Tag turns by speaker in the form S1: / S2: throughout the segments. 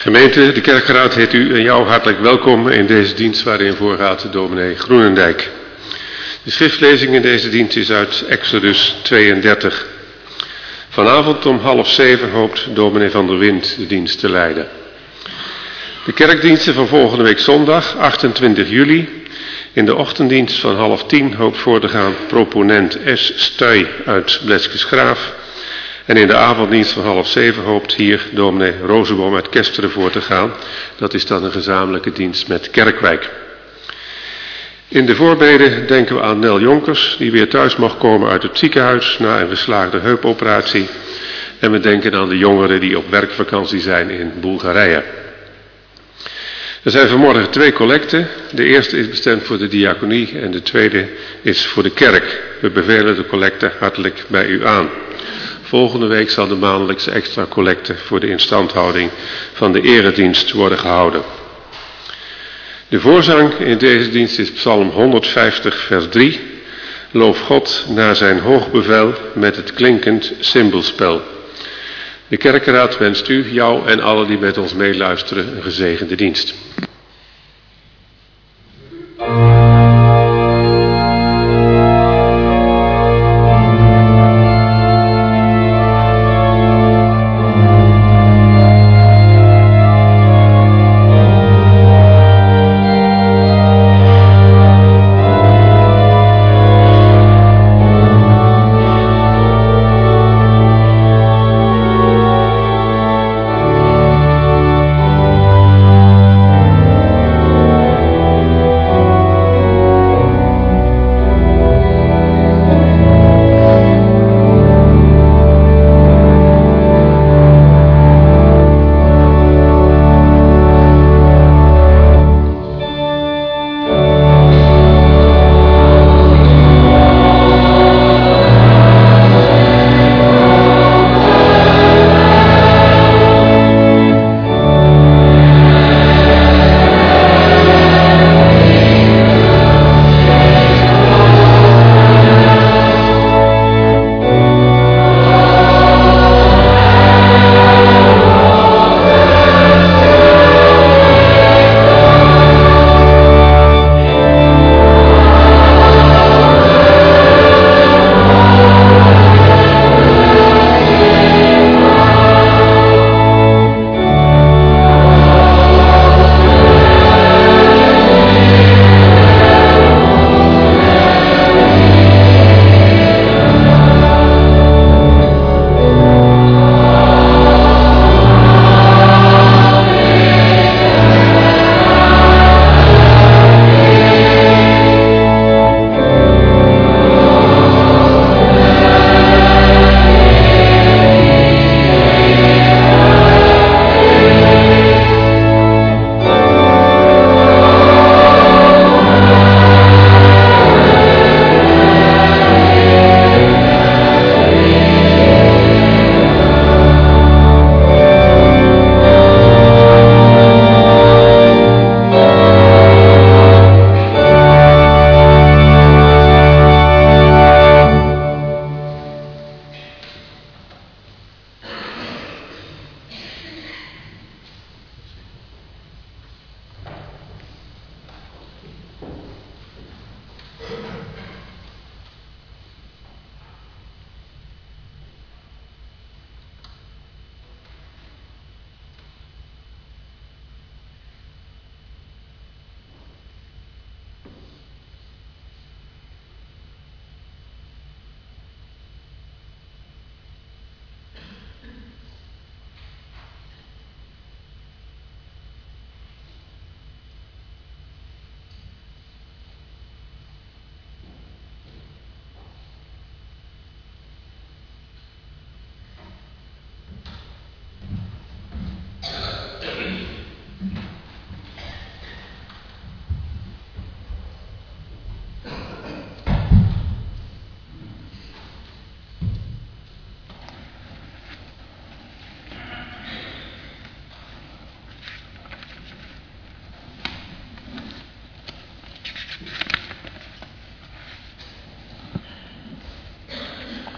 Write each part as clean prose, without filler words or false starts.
S1: Gemeente, de kerkraad heet u en jou hartelijk welkom in deze dienst waarin voorgaat dominee Groenendijk. De schriftlezing in deze dienst is uit Exodus 32. Vanavond om 6:30 hoopt dominee Van der Wind de dienst te leiden. De kerkdiensten van volgende week zondag, 28 juli. In de ochtenddienst van 9:30 hoopt voor te gaan proponent S. Stuy uit Bleskesgraaf. En in de avonddienst van 6:30 hoopt hier dominee Rozenboom uit Kesteren voor te gaan. Dat is dan een gezamenlijke dienst met Kerkwijk. In de voorbeden denken we aan Nel Jonkers, die weer thuis mag komen uit het ziekenhuis na een geslaagde heupoperatie. En we denken aan de jongeren die op werkvakantie zijn in Bulgarije. Er zijn vanmorgen 2 collecten. De eerste is bestemd voor de diaconie en de tweede is voor de kerk. We bevelen de collecte hartelijk bij u aan. Volgende week zal de maandelijkse extra collecte voor de instandhouding van de eredienst worden gehouden. De voorzang in deze dienst is Psalm 150 vers 3. Loof God naar zijn hoog bevel met het klinkend cymbelspel. De kerkenraad wenst u, jou en allen die met ons meeluisteren een gezegende dienst.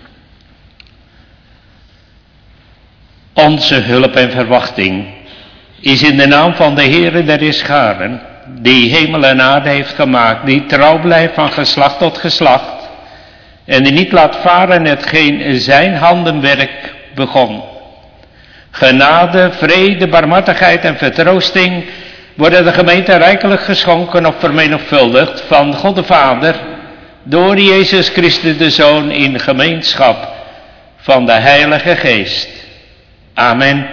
S2: Onze hulp en verwachting is in de naam van de Heere der Scharen, die hemel en aarde heeft gemaakt, die trouw blijft van geslacht tot geslacht, en die niet laat varen hetgeen zijn handenwerk begon. Genade, vrede, barmhartigheid en vertroosting worden de gemeente rijkelijk geschonken of vermenigvuldigd van God de Vader, door Jezus Christus de Zoon, in gemeenschap van de Heilige Geest. Amen.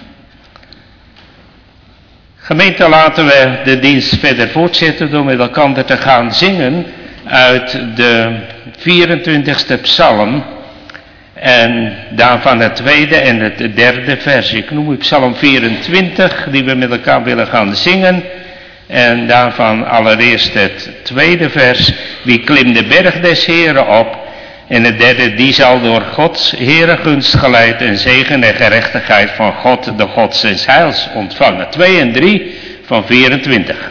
S2: Gemeente, laten we de dienst verder voortzetten door met elkaar te gaan zingen uit de 24e psalm en daarvan het tweede en het derde vers. Ik noem u psalm 24 die we met elkaar willen gaan zingen en daarvan allereerst het tweede vers. Wie klimt de berg des Heren op, en het derde, die zal door Gods Heere gunst geleid en zegen en gerechtigheid van God, de God zijns heils, ontvangen. 2 en 3 van 24.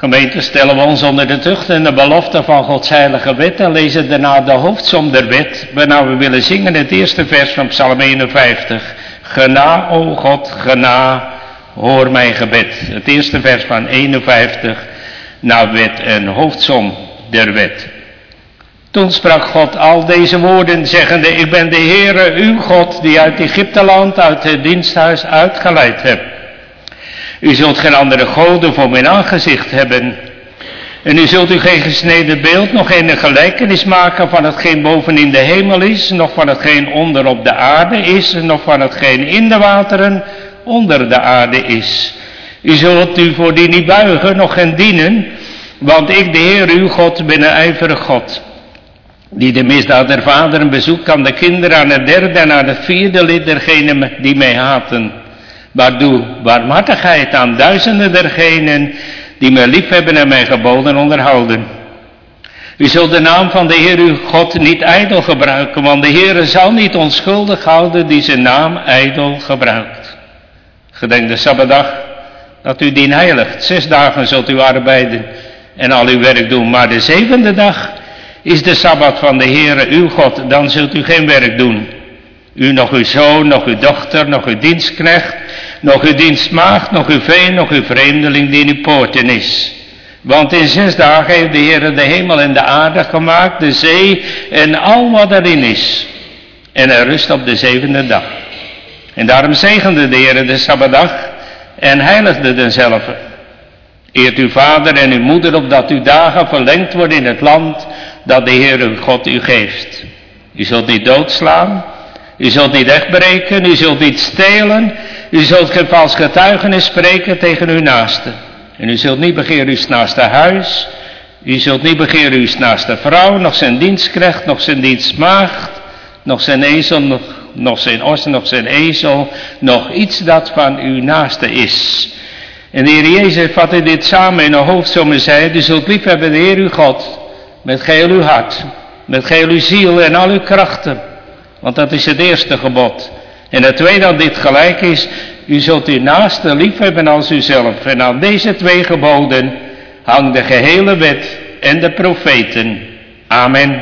S2: Gemeente, stellen we ons onder de tucht en de belofte van Gods heilige wet en lezen daarna de hoofdsom der wet, waarna we willen zingen het eerste vers van Psalm 51. Gena, o God, gena, hoor mijn gebed. Het eerste vers van 51, naar wet en hoofdsom der wet. Toen sprak God al deze woorden, zeggende, ik ben de Heere, uw God, die uit Egypteland, uit het diensthuis uitgeleid hebt. U zult geen andere goden voor mijn aangezicht hebben. En u zult u geen gesneden beeld, nog geen gelijkenis maken van hetgeen boven in de hemel is, nog van hetgeen onder op de aarde is, nog van hetgeen in de wateren onder de aarde is. U zult u voor die niet buigen, nog geen dienen, want ik, de Heer uw God, ben een ijverig God, die de misdaad der vaderen bezoekt aan de kinderen, aan het derde en aan het vierde lid dergenen die mij haten. Maar doe barmhartigheid aan duizenden dergenen die mij liefhebben en mijn geboden onderhouden. U zult de naam van de Heer uw God niet ijdel gebruiken, want de Heer zal niet onschuldig houden die zijn naam ijdel gebruikt. Gedenk de Sabbatdag, dat u dien heiligt. 6 dagen zult u arbeiden en al uw werk doen, maar de 7e dag is de Sabbat van de Heere uw God, dan zult u geen werk doen. U, nog uw zoon, nog uw dochter, nog uw dienstknecht, nog uw dienstmaagd, nog uw vee, nog uw vreemdeling die in uw poorten is. Want in 6 dagen heeft de Heere de hemel en de aarde gemaakt, de zee en al wat erin is. En er rust op de 7e dag. En daarom zegende de Heere de Sabbatdag en heiligde denzelve. Eert uw vader en uw moeder, opdat uw dagen verlengd worden in het land dat de Heer uw God u geeft. U zult niet doodslaan, u zult niet wegbreken, u zult niet stelen, u zult geen vals getuigenis spreken tegen uw naaste. En u zult niet begeren uw naaste huis, u zult niet begeren uw naaste vrouw, nog zijn dienstknecht, nog zijn dienstmaagd, nog zijn ezel, nog zijn os, nog zijn ezel, nog iets dat van uw naaste is. En de Heer Jezus vatte dit samen in een hoofdsom en zei, u zult liefhebben de Heer uw God, met geheel uw hart, met geheel uw ziel en al uw krachten. Want dat is het eerste gebod. En het tweede dat dit gelijk is, u zult uw naaste liefhebben als uzelf. En aan deze 2 geboden hangt de gehele wet en de profeten. Amen.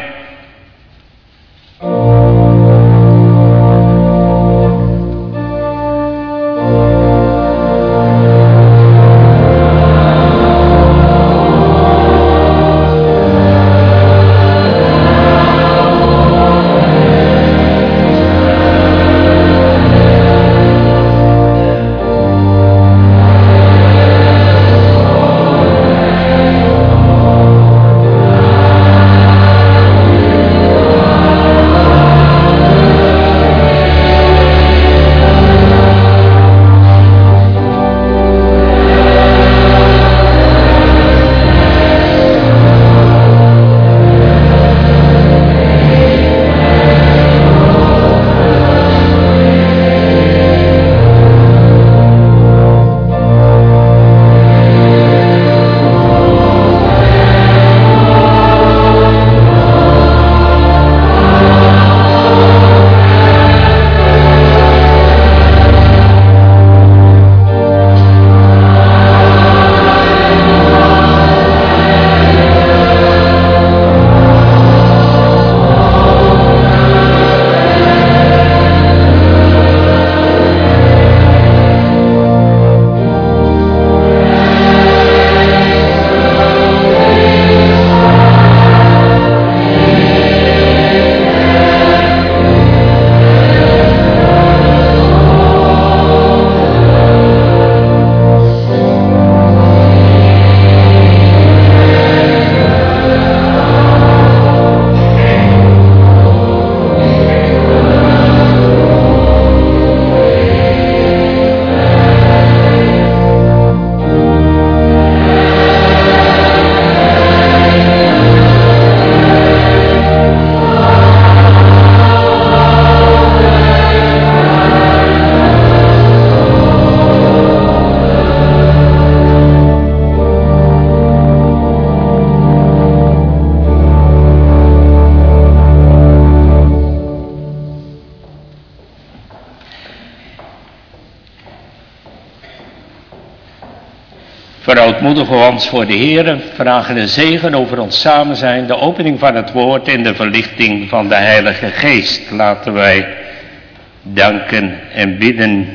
S2: Verootmoedigen we ons voor de Heer, vragen de zegen over ons samen zijn, de opening van het woord en de verlichting van de Heilige Geest. Laten wij danken en bidden.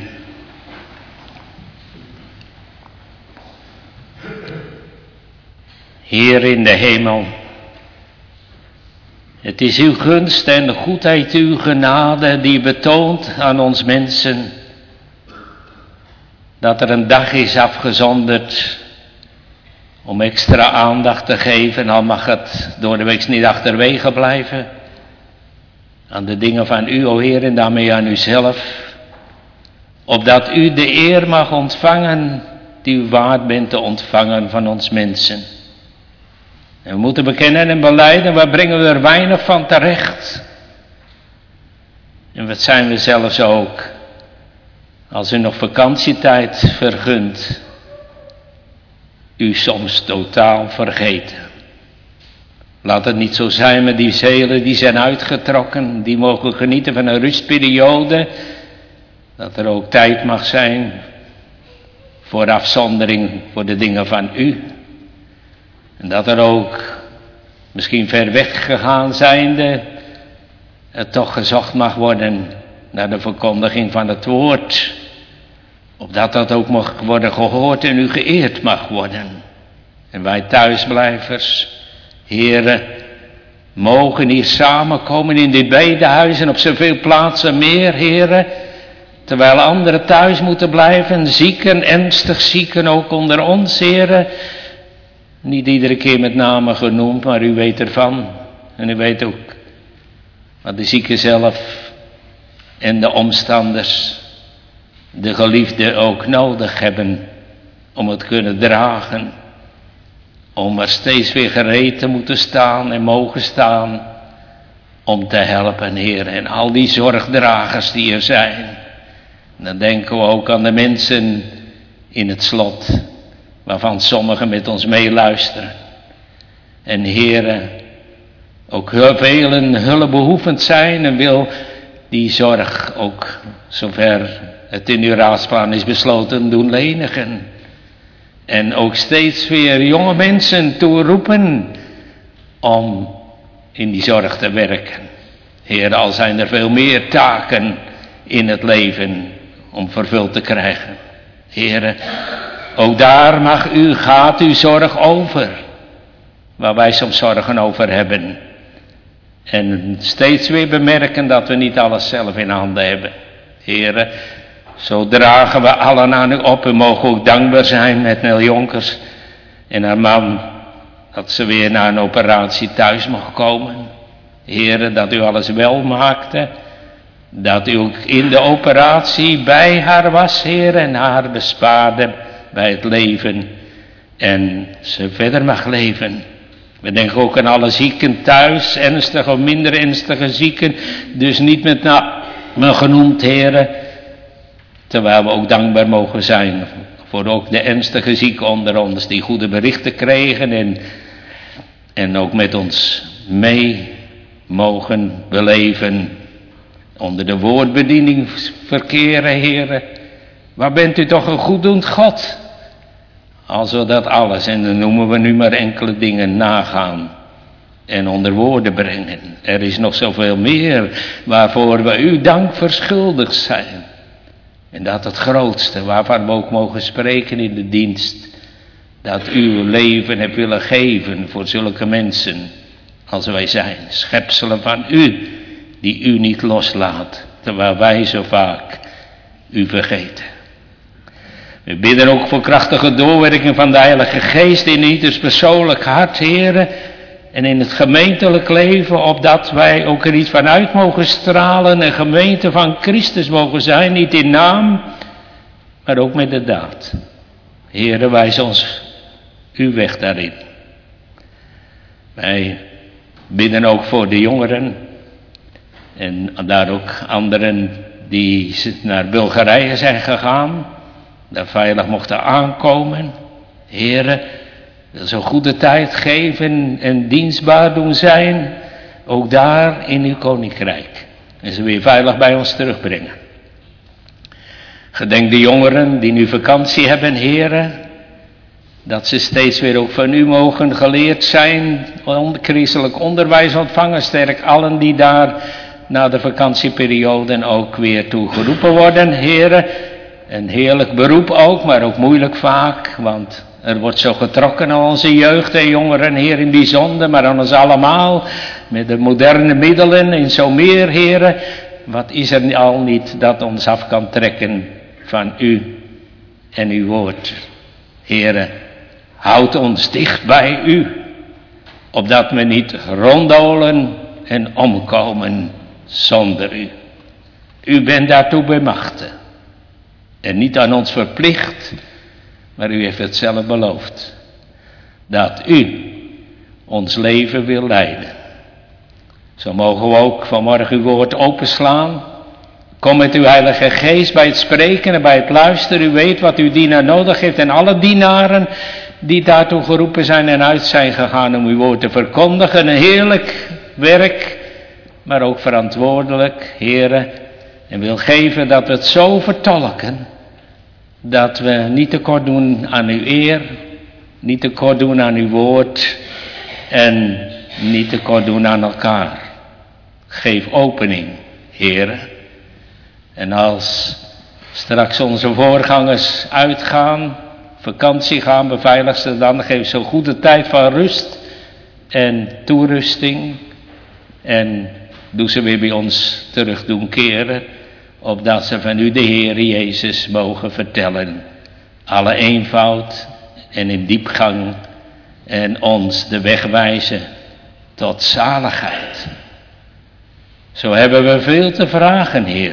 S2: Heer in de hemel, het is uw gunst en goedheid, uw genade die betoont aan ons mensen dat er een dag is afgezonderd om extra aandacht te geven, al mag het door de week niet achterwege blijven, aan de dingen van u, o Heer, en daarmee aan uzelf, opdat u de eer mag ontvangen die u waard bent te ontvangen van ons mensen. En we moeten bekennen en belijden, waar brengen we er weinig van terecht. En wat zijn we zelfs ook, als u nog vakantietijd vergunt, u soms totaal vergeten. Laat het niet zo zijn met die zielen die zijn uitgetrokken, die mogen genieten van een rustperiode, dat er ook tijd mag zijn voor afzondering voor de dingen van u. En dat er ook, misschien ver weg gegaan zijnde, het toch gezocht mag worden naar de verkondiging van het woord. Opdat dat ook mag worden gehoord en u geëerd mag worden. En wij thuisblijvers, Heere, mogen hier samenkomen in dit bedehuis en op zoveel plaatsen meer, Heere. Terwijl anderen thuis moeten blijven, zieken, ernstig zieken ook onder ons, Heere. Niet iedere keer met name genoemd, maar u weet ervan. En u weet ook wat de zieken zelf en de omstanders, de geliefden ook nodig hebben om het kunnen dragen. Om er steeds weer gereed te moeten staan en mogen staan om te helpen, Heer. En al die zorgdragers die er zijn. Dan denken we ook aan de mensen in het slot, waarvan sommigen met ons meeluisteren. En Heere, ook velen hulpbehoevend zijn en wil die zorg ook, zover het in uw raadsplan is besloten, doen lenigen. En ook steeds weer jonge mensen toeroepen om in die zorg te werken. Heer, al zijn er veel meer taken in het leven om vervuld te krijgen. Heer, ook daar gaat uw zorg over, waar wij soms zorgen over hebben. En steeds weer bemerken dat we niet alles zelf in handen hebben. Heere, zo dragen we allen aan u op en mogen ook dankbaar zijn met Nel Jonkers en haar man, dat ze weer na een operatie thuis mocht komen. Heere, dat u alles wel maakte, dat u ook in de operatie bij haar was, Heer, en haar bespaarde bij het leven en ze verder mag leven. We denken ook aan alle zieken thuis, ernstige of minder ernstige zieken, dus niet met name genoemd, Heere, terwijl we ook dankbaar mogen zijn voor ook de ernstige zieken onder ons die goede berichten kregen en ook met ons mee mogen beleven, onder de woordbediening verkeren, Heere. Waar bent u toch een goeddoend God? Als we dat alles, en dan noemen we nu maar enkele dingen, nagaan en onder woorden brengen. Er is nog zoveel meer waarvoor we u dank verschuldigd zijn. En dat het grootste waarvan we ook mogen spreken in de dienst, dat u uw leven hebt willen geven voor zulke mensen als wij zijn. Schepselen van u, die u niet loslaat, terwijl wij zo vaak u vergeten. We bidden ook voor krachtige doorwerking van de Heilige Geest in ieders persoonlijk hart, Heere, en in het gemeentelijk leven, opdat wij ook er iets van uit mogen stralen en gemeente van Christus mogen zijn, niet in naam, maar ook met de daad. Heere, wijs ons uw weg daarin. Wij bidden ook voor de jongeren en daar ook anderen die naar Bulgarije zijn gegaan, daar veilig mochten aankomen. Heere, wil zo goede tijd geven en dienstbaar doen zijn, ook daar in uw koninkrijk. En ze weer veilig bij ons terugbrengen. Gedenk de jongeren die nu vakantie hebben, Heere, Dat ze steeds weer ook van u mogen geleerd zijn, christelijk onderwijs ontvangen. Sterk allen die daar na de vakantieperiode ook weer toe geroepen worden, heren. Een heerlijk beroep ook, maar ook moeilijk vaak, want er wordt zo getrokken aan onze jeugd en jongeren, Heer, in bijzonder, maar aan ons allemaal, met de moderne middelen en zo meer, heren. Wat is er al niet dat ons af kan trekken van u en uw woord, heren. Houd ons dicht bij u, opdat we niet rondolen en omkomen zonder u. U bent daartoe bemachtigd en niet aan ons verplicht, maar u heeft het zelf beloofd, dat u ons leven wil leiden. Zo mogen we ook vanmorgen uw woord openslaan. Kom met uw Heilige Geest bij het spreken en bij het luisteren. U weet wat uw dienaar nodig heeft en alle dienaren die daartoe geroepen zijn en uit zijn gegaan om uw woord te verkondigen. Een heerlijk werk, maar ook verantwoordelijk, heren. En wil geven dat we het zo vertolken, dat we niet tekort doen aan uw eer, niet tekort doen aan uw woord en niet tekort doen aan elkaar. Geef opening, heren. En als straks onze voorgangers uitgaan, vakantie gaan, beveilig ze dan, geef ze een goede tijd van rust en toerusting. En doe ze weer bij ons terug doen keren, opdat ze van u de Heer Jezus mogen vertellen. Alle eenvoud en in diepgang en ons de weg wijzen tot zaligheid. Zo hebben we veel te vragen, Heer.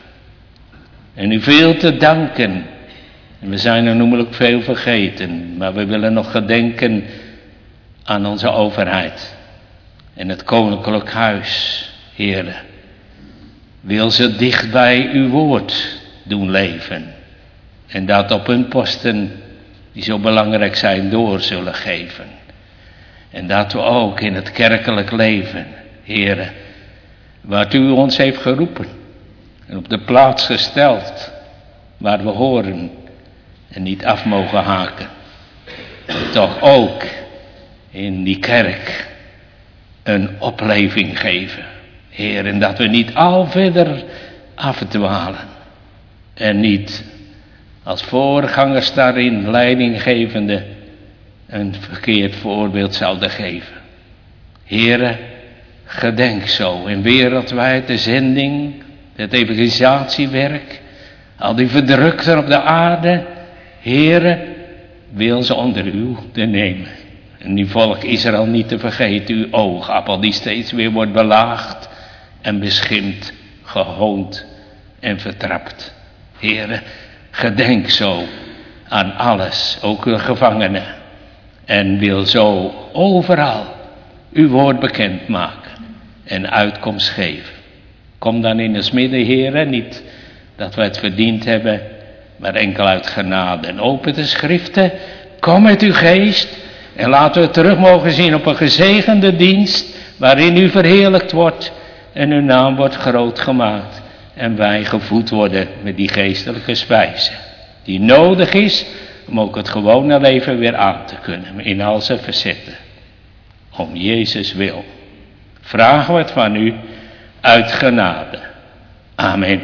S2: En u veel te danken. En we zijn er noemelijk veel vergeten. Maar we willen nog gedenken aan onze overheid. En het koninklijk huis, Heer. Wil ze dicht bij uw woord doen leven. En dat op hun posten die zo belangrijk zijn door zullen geven. En dat we ook in het kerkelijk leven, Heer, waar u ons heeft geroepen en op de plaats gesteld waar we horen en niet af mogen haken. En toch ook in die kerk een opleving geven, Heer, en dat we niet al verder afdwalen en niet als voorgangers daarin leidinggevende een verkeerd voorbeeld zouden geven. Heere, gedenk zo in wereldwijd de zending, het evangelisatiewerk, al die verdrukten op de aarde. Heere, wil ze onder uw te nemen. En die volk Israël niet te vergeten, uw oogappel die steeds weer wordt belaagd en beschimpt, gehoond en vertrapt. Heere, gedenk zo aan alles, ook de gevangenen. En wil zo overal uw woord bekend maken en uitkomst geven. Kom dan in ons midden, Heere, niet dat we het verdiend hebben, maar enkel uit genade. En open de schriften, kom met uw geest en laten we terug mogen zien op een gezegende dienst waarin u verheerlijkt wordt en uw naam wordt groot gemaakt. En wij gevoed worden met die geestelijke spijze die nodig is om ook het gewone leven weer aan te kunnen in al zijn verzetten. Om Jezus wil vragen we het van u uit genade. Amen.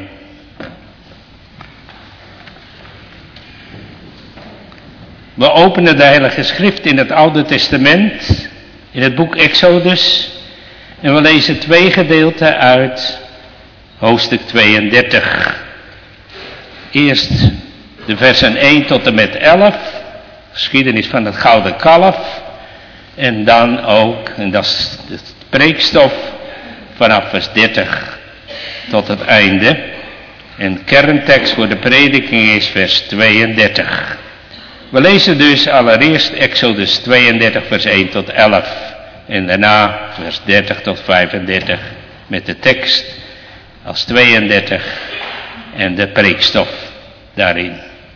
S2: We openen de Heilige Schrift in het Oude Testament, in het boek Exodus. En we lezen 2 gedeelten uit hoofdstuk 32. Eerst de versen 1 tot en met 11, geschiedenis van het gouden kalf. En dan ook, en dat is de preekstof, vanaf vers 30 tot het einde. En kerntekst voor de prediking is vers 32. We lezen dus allereerst Exodus 32 vers 1 tot 11. En daarna vers 30 tot 35 met de tekst als 32 en de preekstof daarin.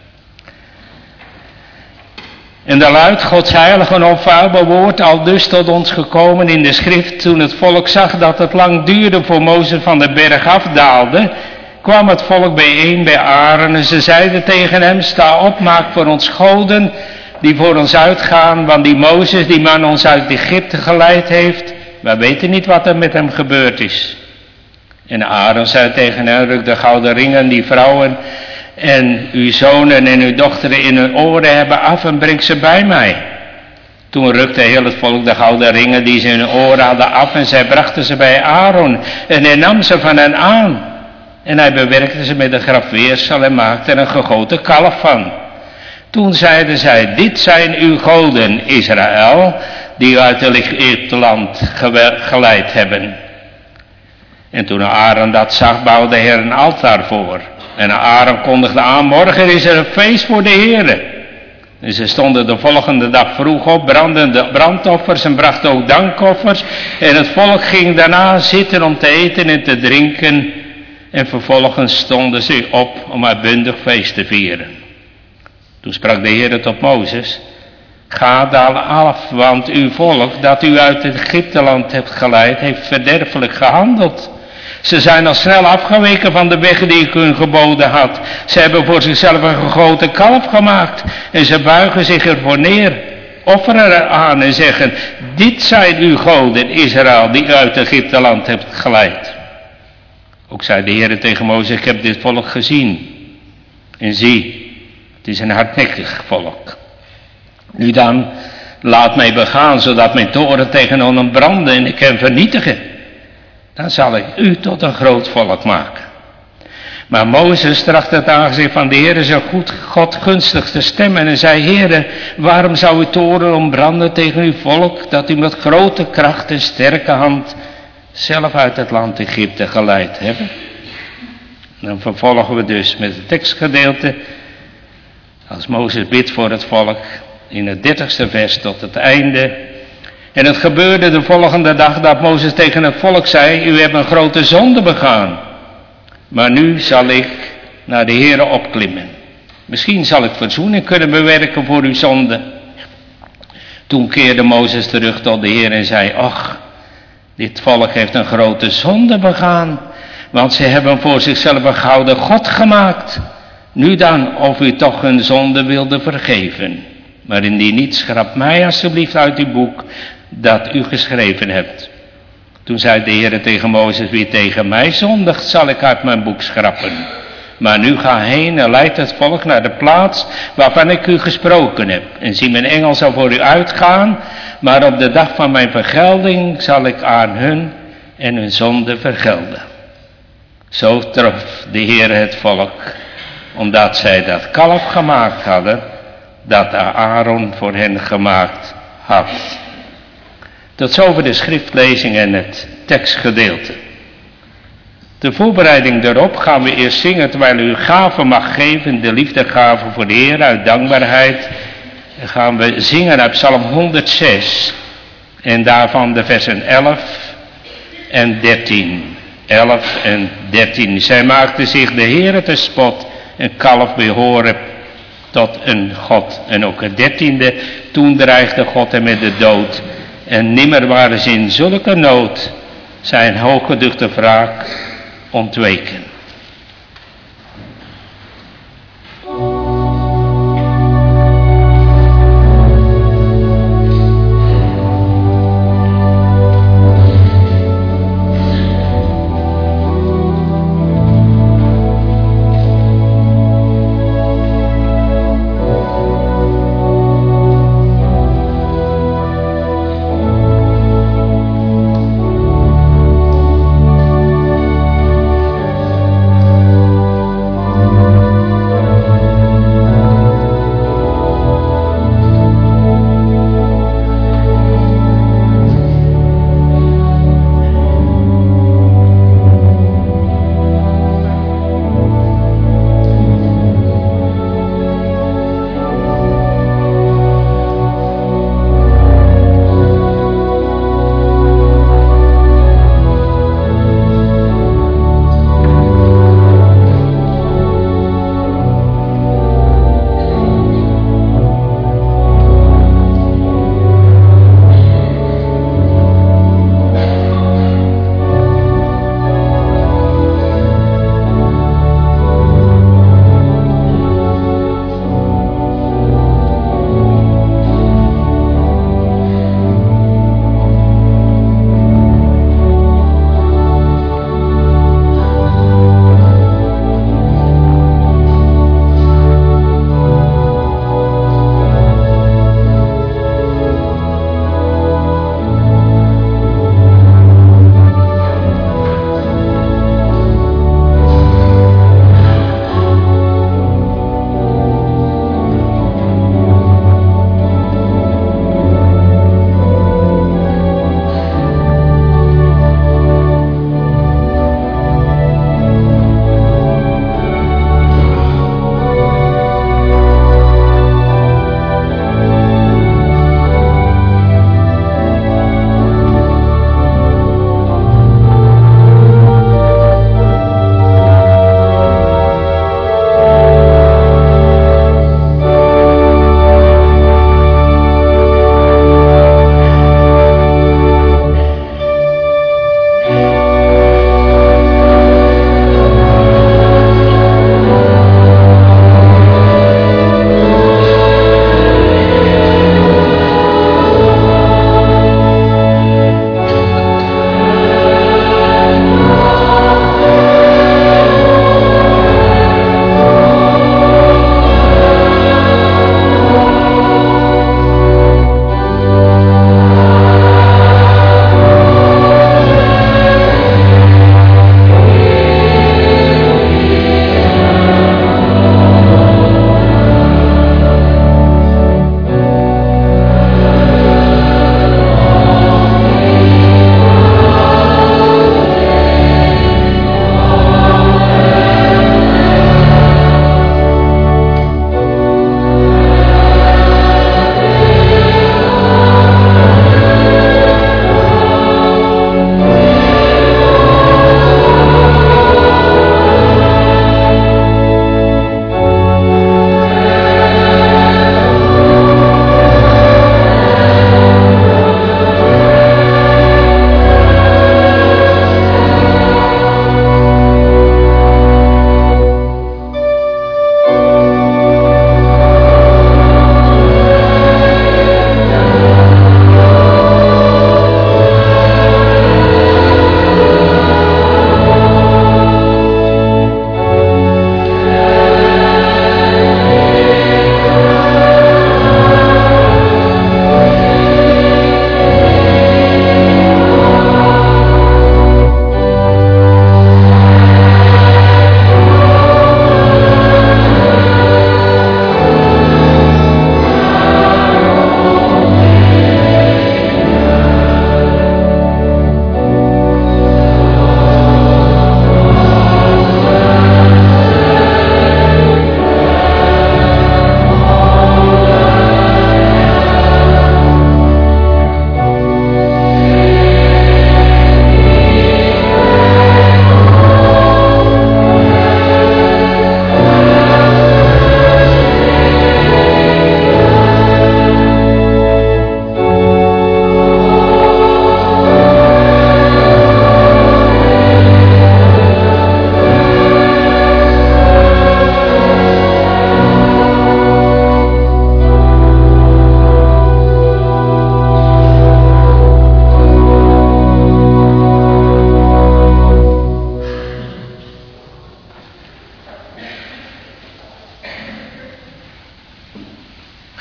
S2: En daar luidt Gods heilige en onfeilbaar woord al dus tot ons gekomen in de schrift. Toen het volk zag dat het lang duurde voor Mozes van de berg afdaalde, kwam het volk bijeen bij Aaron en ze zeiden tegen hem: sta op, maak voor ons goden die voor ons uitgaan, want die Mozes, die man ons uit Egypte geleid heeft, wij weten niet wat er met hem gebeurd is. En Aaron zei tegen hen, ruk de gouden ringen die vrouwen en uw zonen en uw dochteren in hun oren hebben af en breng ze bij mij. Toen rukte heel het volk de gouden ringen die ze in hun oren hadden af en zij brachten ze bij Aaron en hij nam ze van hen aan. En hij bewerkte ze met een grafweersel en maakte er een gegoten kalf van. Toen zeiden zij, dit zijn uw goden, Israël, die u uit het land geleid hebben. En toen Aaron dat zag, bouwde de Heer een altaar voor. En Aaron kondigde aan, morgen is er een feest voor de Heer. En ze stonden de volgende dag vroeg op, brandden de brandoffers en brachten ook dankoffers. En het volk ging daarna zitten om te eten en te drinken. En vervolgens stonden ze op om uitbundig feest te vieren. Toen sprak de Heer tot Mozes, ga daal af, want uw volk dat u uit het Egypteland hebt geleid, heeft verderfelijk gehandeld. Ze zijn al snel afgeweken van de weg die ik hun geboden had. Ze hebben voor zichzelf een gegoten kalf gemaakt en ze buigen zich ervoor neer, offeren er aan en zeggen, dit zijn uw goden, Israël, die u uit het Egypteland hebt geleid. Ook zei de Heer tegen Mozes, ik heb dit volk gezien. En zie, het is een hardnekkig volk. Nu dan, laat mij begaan, zodat mijn toren tegen hen branden en ik hen vernietigen. Dan zal ik u tot een groot volk maken. Maar Mozes trachtte het aangezicht van de Heer zo goed God gunstig te stemmen en zei, Heere, waarom zou uw toren ontbranden tegen uw volk, dat u met grote kracht en sterke hand zelf uit het land Egypte geleid hebben? Dan vervolgen we dus met het tekstgedeelte, als Mozes bidt voor het volk, in het 30ste vers tot het einde. En het gebeurde de volgende dag dat Mozes tegen het volk zei, u hebt een grote zonde begaan. Maar nu zal ik naar de Heere opklimmen. Misschien zal ik verzoening kunnen bewerken voor uw zonde. Toen keerde Mozes terug tot de Heer en zei, ach, dit volk heeft een grote zonde begaan, want ze hebben voor zichzelf een gouden god gemaakt. Nu dan, of u toch hun zonde wilde vergeven. Maar indien niet, schrap mij alsjeblieft uit uw boek dat u geschreven hebt. Toen zei de Heer tegen Mozes, wie tegen mij zondigt, zal ik uit mijn boek schrappen. Maar nu ga heen en leid het volk naar de plaats waarvan ik u gesproken heb. En zie, mijn engel zal voor u uitgaan, maar op de dag van mijn vergelding zal ik aan hun en hun zonde vergelden. Zo trof de Heer het volk, omdat zij dat kalf gemaakt hadden, dat Aaron voor hen gemaakt had. Tot zover de schriftlezing en het tekstgedeelte. De voorbereiding daarop gaan we eerst zingen terwijl u gaven mag geven, de liefdegave voor de Heer uit dankbaarheid. Dan gaan we zingen uit Psalm 106 en daarvan de versen 11 en 13. 11 en 13. Zij maakte zich de Heere te spot, een kalf behoren tot een God. En ook het 13e, toen dreigde God hem met de dood. En nimmer waren ze in zulke nood zijn hooggeduchte wraak ontweken.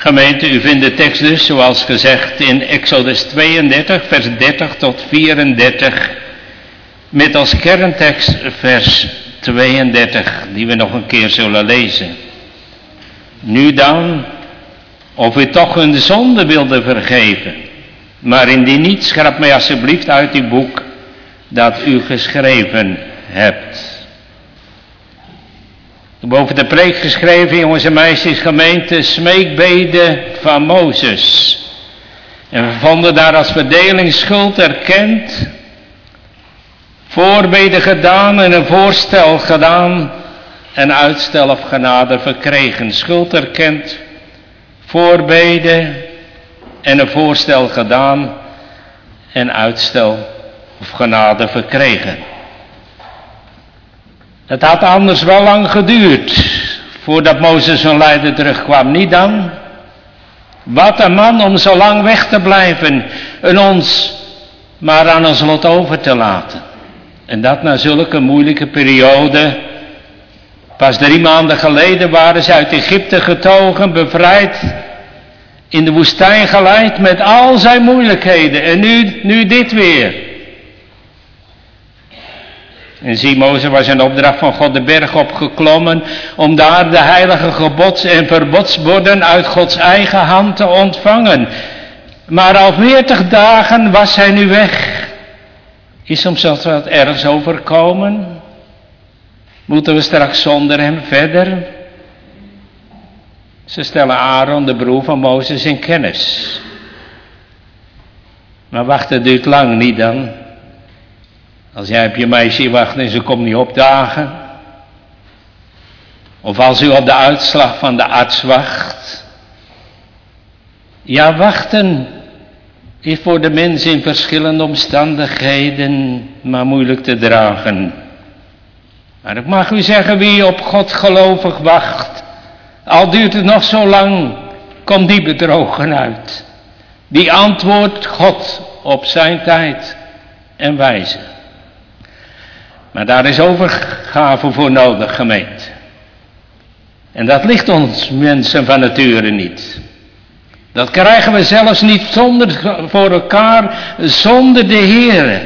S2: Gemeente, u vindt de tekst dus, zoals gezegd, in Exodus 32, vers 30 tot 34, met als kerntekst vers 32, die we nog een keer zullen lezen. Nu dan, of u toch hun zonde wilde vergeven, maar indien niet, schrap mij alsjeblieft uit uw boek dat u geschreven hebt. Boven de preek geschreven, jongens en meisjes, gemeente, smeekbeden van Mozes. En we vonden daar als verdeling schuld erkend, voorbeden gedaan en een voorstel gedaan en uitstel of genade verkregen. Schuld erkend, voorbeden en een voorstel gedaan en uitstel of genade verkregen. Het had anders wel lang geduurd voordat Mozes zijn leider terugkwam. Niet dan? Wat een man om zo lang weg te blijven en ons maar aan ons lot over te laten. En dat na zulke moeilijke periode. Pas 3 maanden geleden waren ze uit Egypte getogen, bevrijd, in de woestijn geleid met al zijn moeilijkheden. En nu dit weer. En zie, Mozes was in opdracht van God de berg opgeklommen om daar de heilige gebods- en verbodsborden uit Gods eigen hand te ontvangen. Maar al 40 dagen was hij nu weg. Is hem zelfs wat ergs overkomen? Moeten we straks zonder hem verder? Ze stellen Aaron, de broer van Mozes, in kennis. Maar wachten duurt lang niet dan. Als jij op je meisje wacht en ze komt niet opdagen. Of als u op de uitslag van de arts wacht. Ja, wachten is voor de mens in verschillende omstandigheden maar moeilijk te dragen. Maar ik mag u zeggen, wie op God gelovig wacht, al duurt het nog zo lang, komt die bedrogen uit. Die antwoordt God op zijn tijd en wijze. Maar daar is overgave voor nodig, gemeente. En dat ligt ons mensen van nature niet. Dat krijgen we zelfs niet voor elkaar zonder de Heere.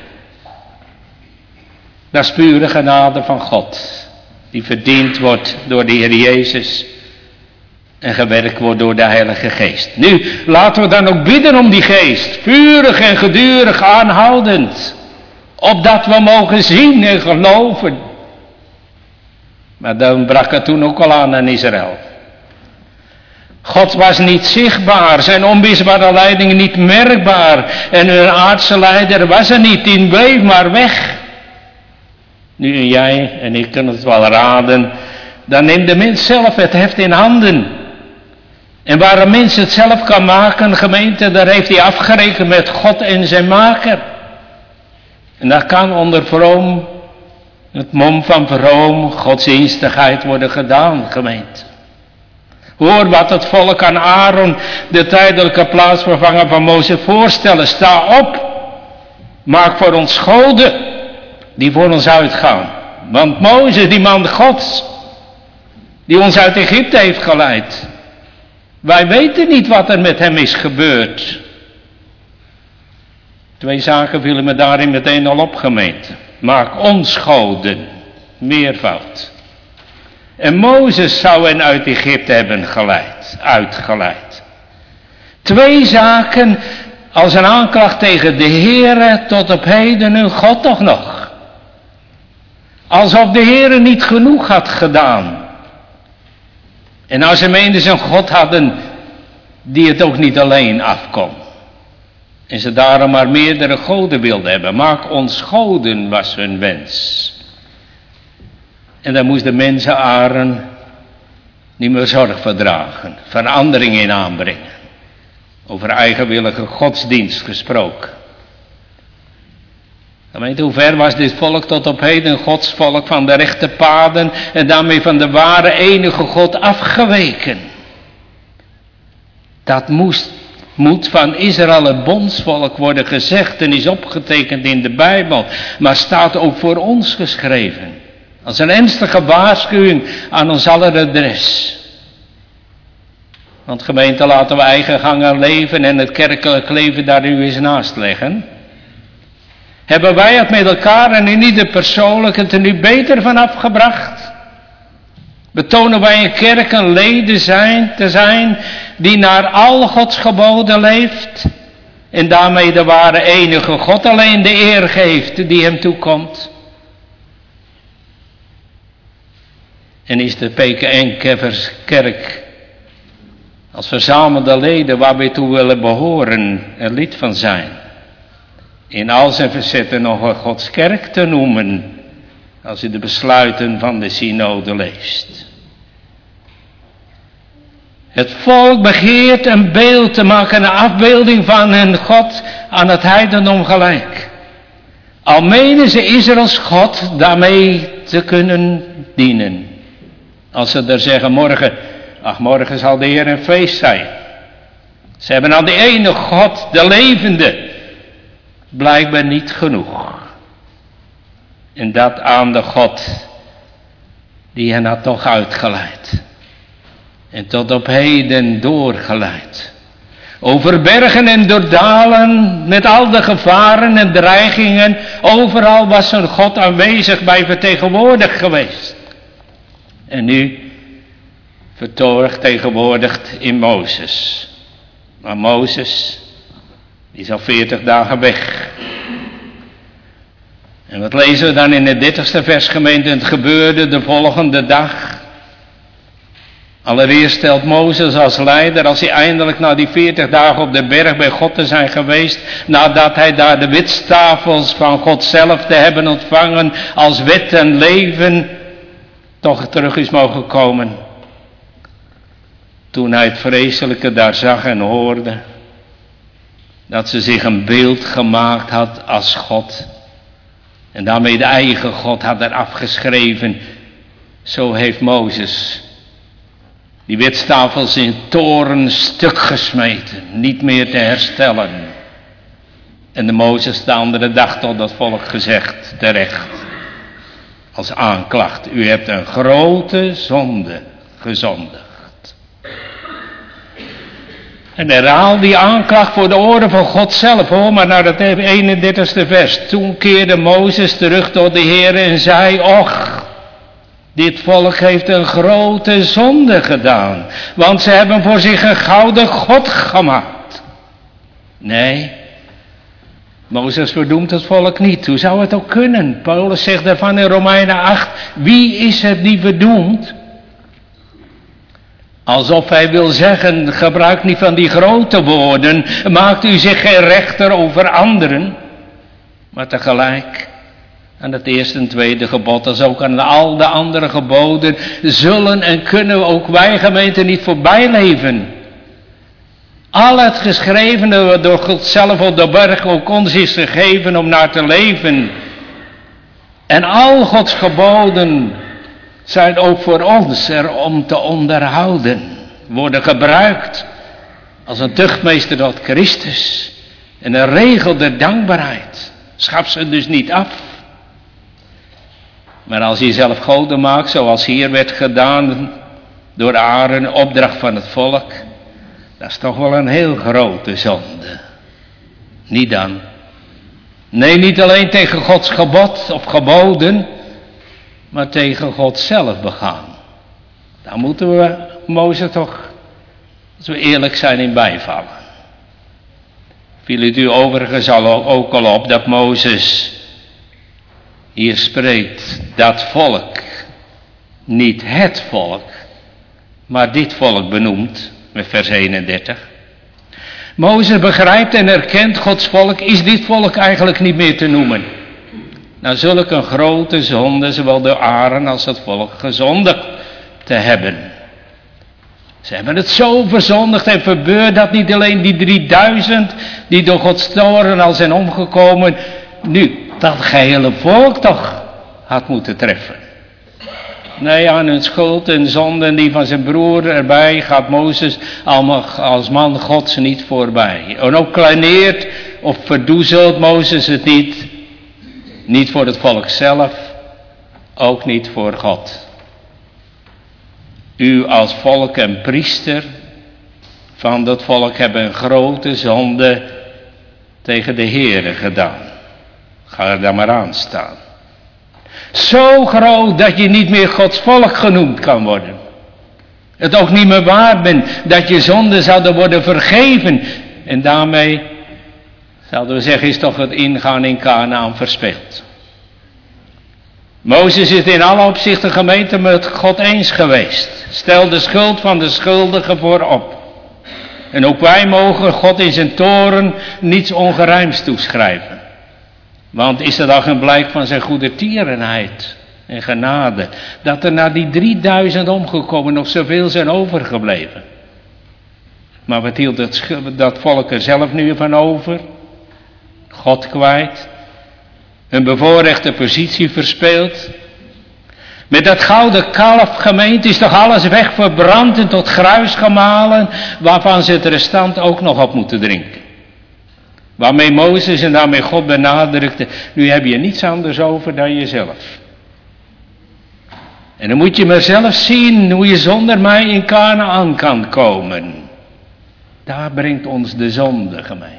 S2: Dat is pure genade van God. Die verdiend wordt door de Heer Jezus. En gewerkt wordt door de Heilige Geest. Nu, laten we dan ook bidden om die Geest. Vurig en gedurig aanhoudend. Opdat we mogen zien en geloven. Maar dan brak het toen ook al aan Israël. God was niet zichtbaar, zijn onmisbare leiding niet merkbaar. En hun aardse leider was er niet, die bleef maar weg. Nu en jij en ik kunnen het wel raden. Dan neemt de mens zelf het heft in handen. En waar een mens het zelf kan maken, gemeente, daar heeft hij afgerekend met God en zijn maker. En dat kan onder het mom van vroom godsdienstigheid worden gedaan, gemeente. Hoor wat het volk aan Aaron, de tijdelijke plaatsvervanger van Mozes, voorstellen. Sta op, maak voor ons goden die voor ons uitgaan. Want Mozes, die man Gods, die ons uit Egypte heeft geleid. Wij weten niet wat er met hem is gebeurd. 2 zaken vielen me daarin meteen al op, gemeente. Maak ons goden, meervoud. En Mozes zou hen uit Egypte hebben uitgeleid. 2 zaken als een aanklacht tegen de Heere tot op heden hun God toch nog. Alsof de Heere niet genoeg had gedaan. En als ze meenden ze een God hadden die het ook niet alleen afkon. En ze daarom maar meerdere goden wilden hebben. Maak ons goden was hun wens. En daar moest de mensen Aaron niet meer zorg verdragen. Verandering in aanbrengen. Over eigenwillige godsdienst gesproken. Gemeente, hoe ver was dit volk tot op heden Gods volk van de rechte paden en daarmee van de ware enige God afgeweken. Dat moet van Israël het bondsvolk worden gezegd en is opgetekend in de Bijbel, maar staat ook voor ons geschreven. Als een ernstige waarschuwing aan ons aller adres. Want gemeente, laten we eigen gangen leven en het kerkelijk leven daar nu eens naast leggen. Hebben wij het met elkaar en in ieder persoonlijk het er nu beter van afgebracht? Betonen wij een kerk een leden te zijn die naar al Gods geboden leeft en daarmee de ware enige God alleen de eer geeft die hem toekomt? En is de PKN-kerk als verzamelde leden waar we toe willen behoren er lid van zijn? In al zijn verzetten nog een Gods kerk te noemen als u de besluiten van de synode leest. Het volk begeert een beeld te maken, een afbeelding van hun God aan het heidendom gelijk. Al menen ze Israëls God daarmee te kunnen dienen. Als ze er zeggen morgen zal de Heer een feest zijn. Ze hebben aan die ene God, de levende, blijkbaar niet genoeg. En dat aan de God die hen had toch uitgeleid. En tot op heden doorgeleid. Over bergen en door dalen, met al de gevaren en dreigingen. Overal was een God aanwezig bij vertegenwoordigd geweest. En nu vertegenwoordigd in Mozes. Maar Mozes, die is al 40 dagen weg. En wat lezen we dan in het 30ste vers, gemeente? Het gebeurde de volgende dag. Allereerst stelt Mozes als leider, als hij eindelijk na die 40 dagen op de berg bij God te zijn geweest, nadat hij daar de wetstafels van God zelf te hebben ontvangen als wet en leven, toch terug is mogen komen. Toen hij het vreselijke daar zag en hoorde, dat ze zich een beeld gemaakt had als God. En daarmee de eigen God had er afgeschreven. Zo heeft Mozes die wetstafels in toren stuk gesmeten, niet meer te herstellen. En de Mozes de andere dag tot dat volk gezegd, terecht, als aanklacht: u hebt een grote zonde gezondigd. En herhaal die aanklacht voor de oren van God zelf, hoor maar naar het 31ste vers. Toen keerde Mozes terug tot de Heer en zei: och, dit volk heeft een grote zonde gedaan, want ze hebben voor zich een gouden god gemaakt. Nee, Mozes verdoemt het volk niet. Hoe zou het ook kunnen? Paulus zegt daarvan in Romeinen 8, wie is het die verdoemt? Alsof hij wil zeggen, gebruik niet van die grote woorden, maakt u zich geen rechter over anderen. Maar tegelijk, aan het eerste en tweede gebod, als ook aan al de andere geboden, zullen en kunnen ook wij gemeente niet voorbij leven. Al het geschrevene door God zelf op de berg ook ons is gegeven om naar te leven. En al Gods geboden zijn ook voor ons er om te onderhouden. Worden gebruikt als een tuchtmeester tot Christus. En een regel der dankbaarheid. Schaf ze dus niet af. Maar als je zelf goden maakt, zoals hier werd gedaan door Aaron, opdracht van het volk, dat is toch wel een heel grote zonde. Niet dan. Nee, niet alleen tegen Gods gebod of geboden, maar tegen God zelf begaan. Daar moeten we Mozes toch, als we eerlijk zijn, in bijvallen. Viel het u overigens ook al op dat Mozes hier spreekt dat volk, niet het volk, maar dit volk benoemt, met vers 31. Mozes begrijpt en erkent Gods volk, is dit volk eigenlijk niet meer te noemen. Nou, zulke een grote zonde, zowel door Aaron als het volk, gezondigd te hebben. Ze hebben het zo verzondigd en verbeurd dat niet alleen die 3000 die door Gods toren al zijn omgekomen, nu dat gehele volk toch had moeten treffen. Nee, aan hun schuld en zonden die van zijn broer erbij gaat Mozes allemaal als man Gods niet voorbij. En ook kleineert of verdoezelt Mozes het niet. Niet voor het volk zelf, ook niet voor God. U als volk en priester van dat volk hebben een grote zonde tegen de Heere gedaan. Ga er dan maar aan staan. Zo groot dat je niet meer Gods volk genoemd kan worden. Het ook niet meer waard bent dat je zonden zouden worden vergeven. En daarmee, zouden we zeggen, is toch het ingaan in Kanaan verspeeld. Mozes is in alle opzichten gemeente met God eens geweest. Stel de schuld van de schuldigen voorop. En ook wij mogen God in zijn toren niets ongerijms toeschrijven. Want is er dan een blijk van zijn goedertierenheid en genade, dat er na die 3000 omgekomen nog zoveel zijn overgebleven. Maar wat hield dat volk er zelf nu van over? God kwijt. Een bevoorrechte positie verspeeld. Met dat gouden kalf gemeente is toch alles wegverbrand en tot gruis gemalen, waarvan ze het restant ook nog op moeten drinken. Waarmee Mozes en daarmee God benadrukte, nu heb je niets anders over dan jezelf. En dan moet je maar zelf zien hoe je zonder mij in Kanaan kan komen. Daar brengt ons de zonde, gemeente.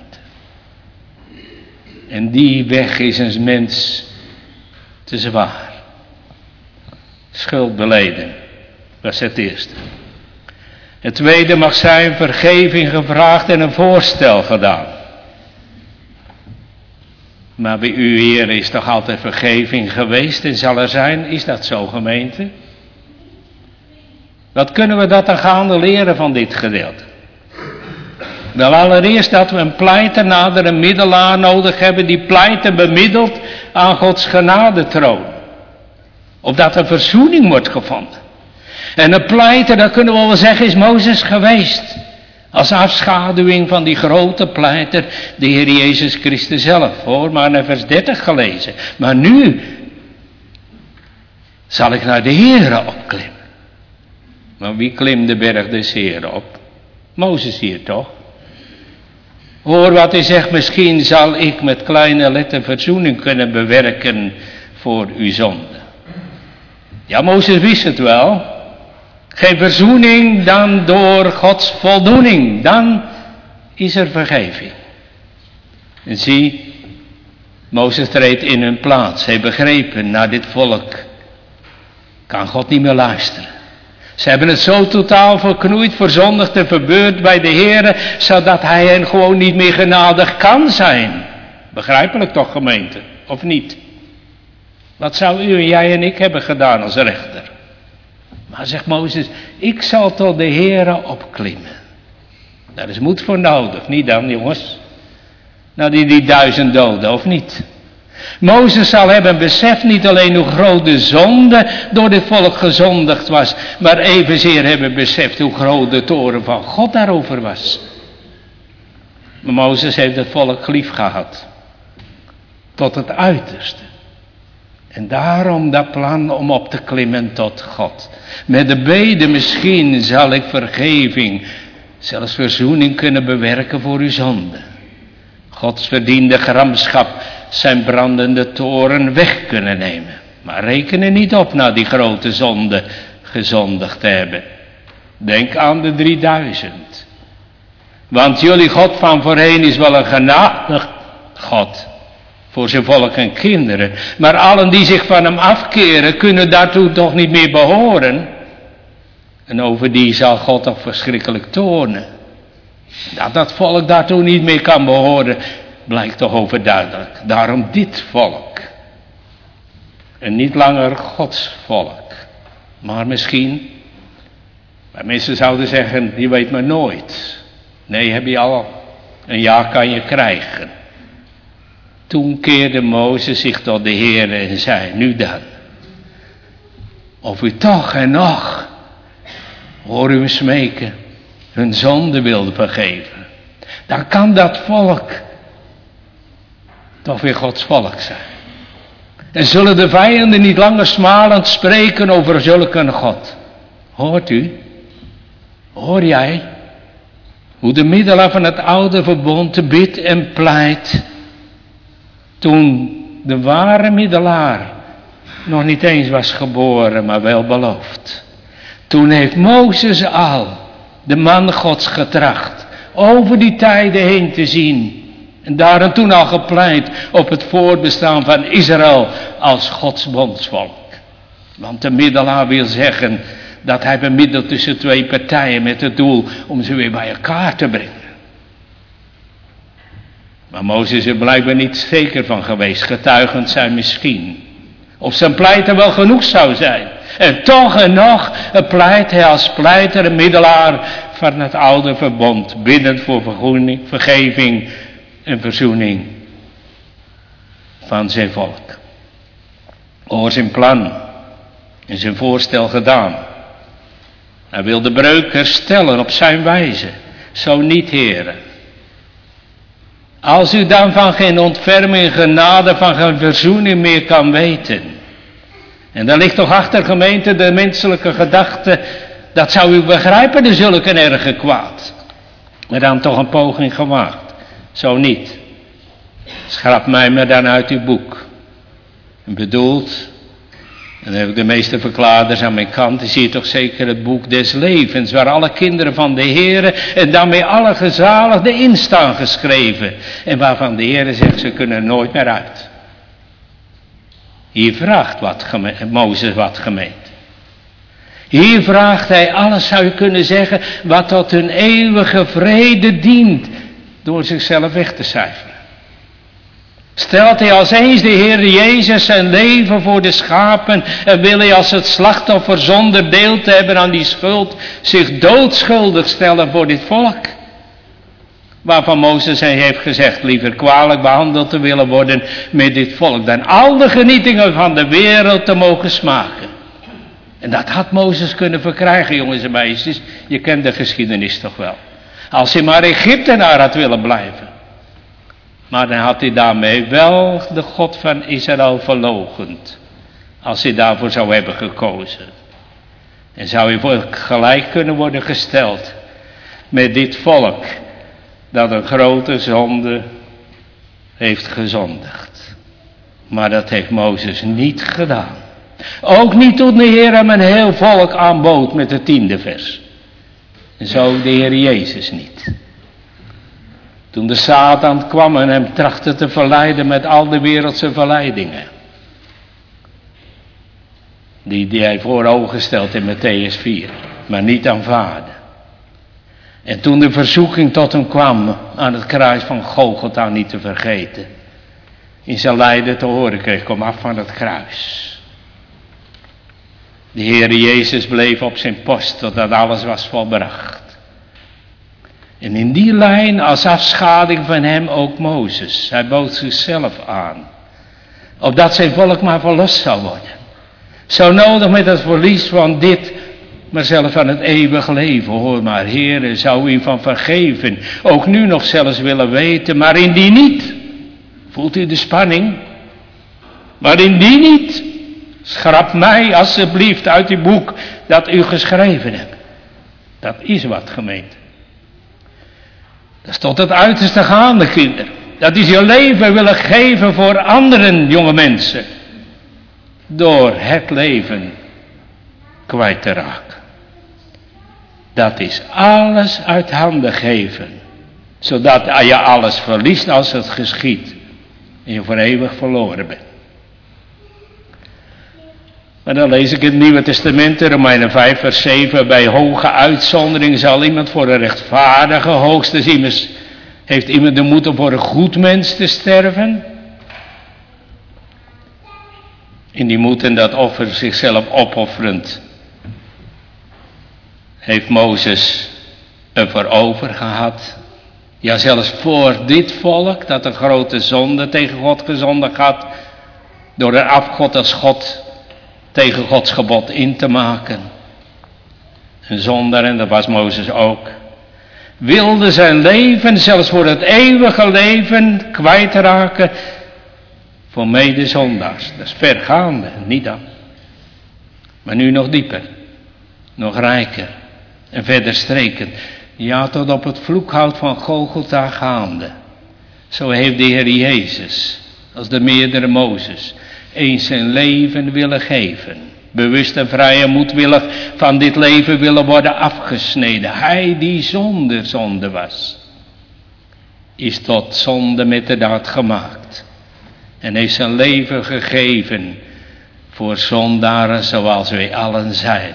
S2: En die weg is een mens te zwaar. Schuld beleden, dat is het eerste. Het tweede mag zijn vergeving gevraagd en een voorstel gedaan. Maar bij u, Heer, is toch altijd vergeving geweest en zal er zijn? Is dat zo, gemeente? Wat kunnen we dat dan gaande leren van dit gedeelte? Wel allereerst dat we een pleiter nader een middelaar nodig hebben die pleit en bemiddelt aan Gods genadetroon. Opdat er verzoening wordt gevonden. En een pleiter, dat kunnen we wel zeggen, is Mozes geweest. Als afschaduwing van die grote pleiter, de Heer Jezus Christus zelf. Hoor maar naar vers 30 gelezen. Maar nu zal ik naar de Heere opklimmen. Maar wie klimt de berg des Heeren op? Mozes hier toch? Hoor wat hij zegt, misschien zal ik met kleine letter verzoening kunnen bewerken voor uw zonde. Ja, Mozes wist het wel. Geen verzoening dan door Gods voldoening. Dan is er vergeving. En zie, Mozes treedt in hun plaats. Hij begrepen, naar dit volk kan God niet meer luisteren. Ze hebben het zo totaal verknoeid, verzondigd en verbeurd bij de Heere, zodat hij hen gewoon niet meer genadig kan zijn. Begrijpelijk toch, gemeente, of niet? Wat zou u en jij en ik hebben gedaan als rechter? Maar zegt Mozes, ik zal tot de Heere opklimmen. Daar is moed voor nodig, niet dan, jongens? Nou, die 1000 doden, of niet? Mozes zal hebben beseft niet alleen hoe groot de zonde door dit volk gezondigd was, maar evenzeer hebben beseft hoe groot de toren van God daarover was. Maar Mozes heeft het volk lief gehad. Tot het uiterste. En daarom dat plan om op te klimmen tot God. Met de bede misschien zal ik vergeving, zelfs verzoening kunnen bewerken voor uw zonde. Gods verdiende gramschap, zijn brandende toren weg kunnen nemen. Maar reken er niet op na die grote zonde gezondigd te hebben. Denk aan de 3000. Want jullie God van voorheen is wel een genadig God. Voor zijn volk en kinderen. Maar allen die zich van hem afkeren, kunnen daartoe toch niet meer behoren. En over die zal God toch verschrikkelijk toornen. Dat dat volk daartoe niet meer kan behoren, blijkt toch overduidelijk. Daarom dit volk. En niet langer Gods volk. Maar misschien, waar mensen zouden zeggen, je weet maar nooit. Nee, heb je al. Een jaar kan je krijgen. Toen keerde Mozes zich tot de Heer en zei, nu dan. Of u toch en nog, hoor u hem smeken, hun zonde wilde vergeven. Dan kan dat volk toch weer Gods volk zijn. En zullen de vijanden niet langer smalend spreken over zulke een God. Hoort u? Hoor jij? Hoe de middelaar van het oude verbond bidt en pleit. Toen de ware middelaar nog niet eens was geboren, maar wel beloofd. Toen heeft Mozes al de man Gods getracht over die tijden heen te zien. En daarom toen al gepleit op het voortbestaan van Israël als Gods bondsvolk. Want de middelaar wil zeggen dat hij bemiddelt tussen twee partijen met het doel om ze weer bij elkaar te brengen. Maar Mozes is er blijkbaar niet zeker van geweest, getuigend zijn misschien. Of zijn pleiten wel genoeg zou zijn. En toch en nog pleit hij als pleiter en middelaar van het oude verbond, biddend voor vergeving en verzoening van zijn volk. Over zijn plan en zijn voorstel gedaan. Hij wil de breuk herstellen op zijn wijze. Zo niet, heren. Als u dan van geen ontferming, genade, van geen verzoening meer kan weten. En daar ligt toch achter, gemeente, de menselijke gedachte. Dat zou u begrijpen, de zulke erge kwaad. Maar dan toch een poging gewaagd. Zo niet. Schrap mij maar dan uit uw boek. En bedoeld, en dan heb ik de meeste verklaarders aan mijn kant, die zie je toch zeker het boek des levens, waar alle kinderen van de Heere en daarmee alle gezaligden in staan geschreven. En waarvan de Heere zegt, ze kunnen er nooit meer uit. Hier vraagt Mozes wat gemeente. Hier vraagt hij alles, zou je kunnen zeggen, wat tot hun eeuwige vrede dient, door zichzelf weg te cijferen. Stelt hij als eens de Heer Jezus zijn leven voor de schapen en wil hij als het slachtoffer zonder deel te hebben aan die schuld zich doodschuldig stellen voor dit volk? Waarvan Mozes heeft gezegd liever kwalijk behandeld te willen worden met dit volk dan al de genietingen van de wereld te mogen smaken. En dat had Mozes kunnen verkrijgen, jongens en meisjes. Je kent de geschiedenis toch wel. Als hij maar Egyptenaar had willen blijven. Maar dan had hij daarmee wel de God van Israël verloochend. Als hij daarvoor zou hebben gekozen. En zou hij voor gelijk kunnen worden gesteld met dit volk dat een grote zonde heeft gezondigd. Maar dat heeft Mozes niet gedaan. Ook niet toen de Heer hem een heel volk aanbood met het 10e vers. En zo de Heer Jezus niet. Toen de Satan kwam en hem trachtte te verleiden met al de wereldse verleidingen. Die hij voor ogen stelt in Mattheüs 4. Maar niet aanvaarde. En toen de verzoeking tot hem kwam aan het kruis van Golgotha niet te vergeten. In zijn lijden te horen kreeg, kom af van het kruis. De Heer Jezus bleef op zijn post totdat alles was volbracht. En in die lijn als afschaduwing van hem ook Mozes. Hij bood zichzelf aan. Opdat zijn volk maar verlost zou worden. Zo nodig met het verlies van dit, maar zelfs van het eeuwig leven. Hoor maar, Heere, zou u van vergeven. Ook nu nog zelfs willen weten, maar indien niet. Voelt u de spanning? Maar indien niet. Schrap mij alsjeblieft uit uw boek dat u geschreven hebt. Dat is wat, gemeente. Dat is tot het uiterste gaande, kinderen. Dat is je leven willen geven voor anderen, jonge mensen. Door het leven kwijt te raken. Dat is alles uit handen geven. Zodat je alles verliest als het geschiet. En je voor eeuwig verloren bent. Maar dan lees ik het Nieuwe Testament, Romeinen 5 vers 7. Bij hoge uitzondering zal iemand voor een rechtvaardige, hoogstens immers heeft iemand de moed om voor een goed mens te sterven. In die moed en dat offer zichzelf opofferend heeft Mozes ervoor over gehad. Ja, zelfs voor dit volk dat een grote zonde tegen God gezondigd had. Door een afgod als God tegen Gods gebod in te maken. Een zondaar, en dat was Mozes ook, wilde zijn leven, zelfs voor het eeuwige leven, kwijtraken voor medezondaars. Dat is vergaande, niet dan. Maar nu nog dieper, nog rijker en verder strekend. Ja, tot op het vloekhout van Golgotha gaande. Zo heeft de Heer Jezus, als de meerdere Mozes, eens zijn leven willen geven. bewust en vrij en moedwillig van dit leven willen worden afgesneden. Hij die zonder zonde was, is tot zonde met de daad gemaakt. En heeft zijn leven gegeven voor zondaren zoals wij allen zijn.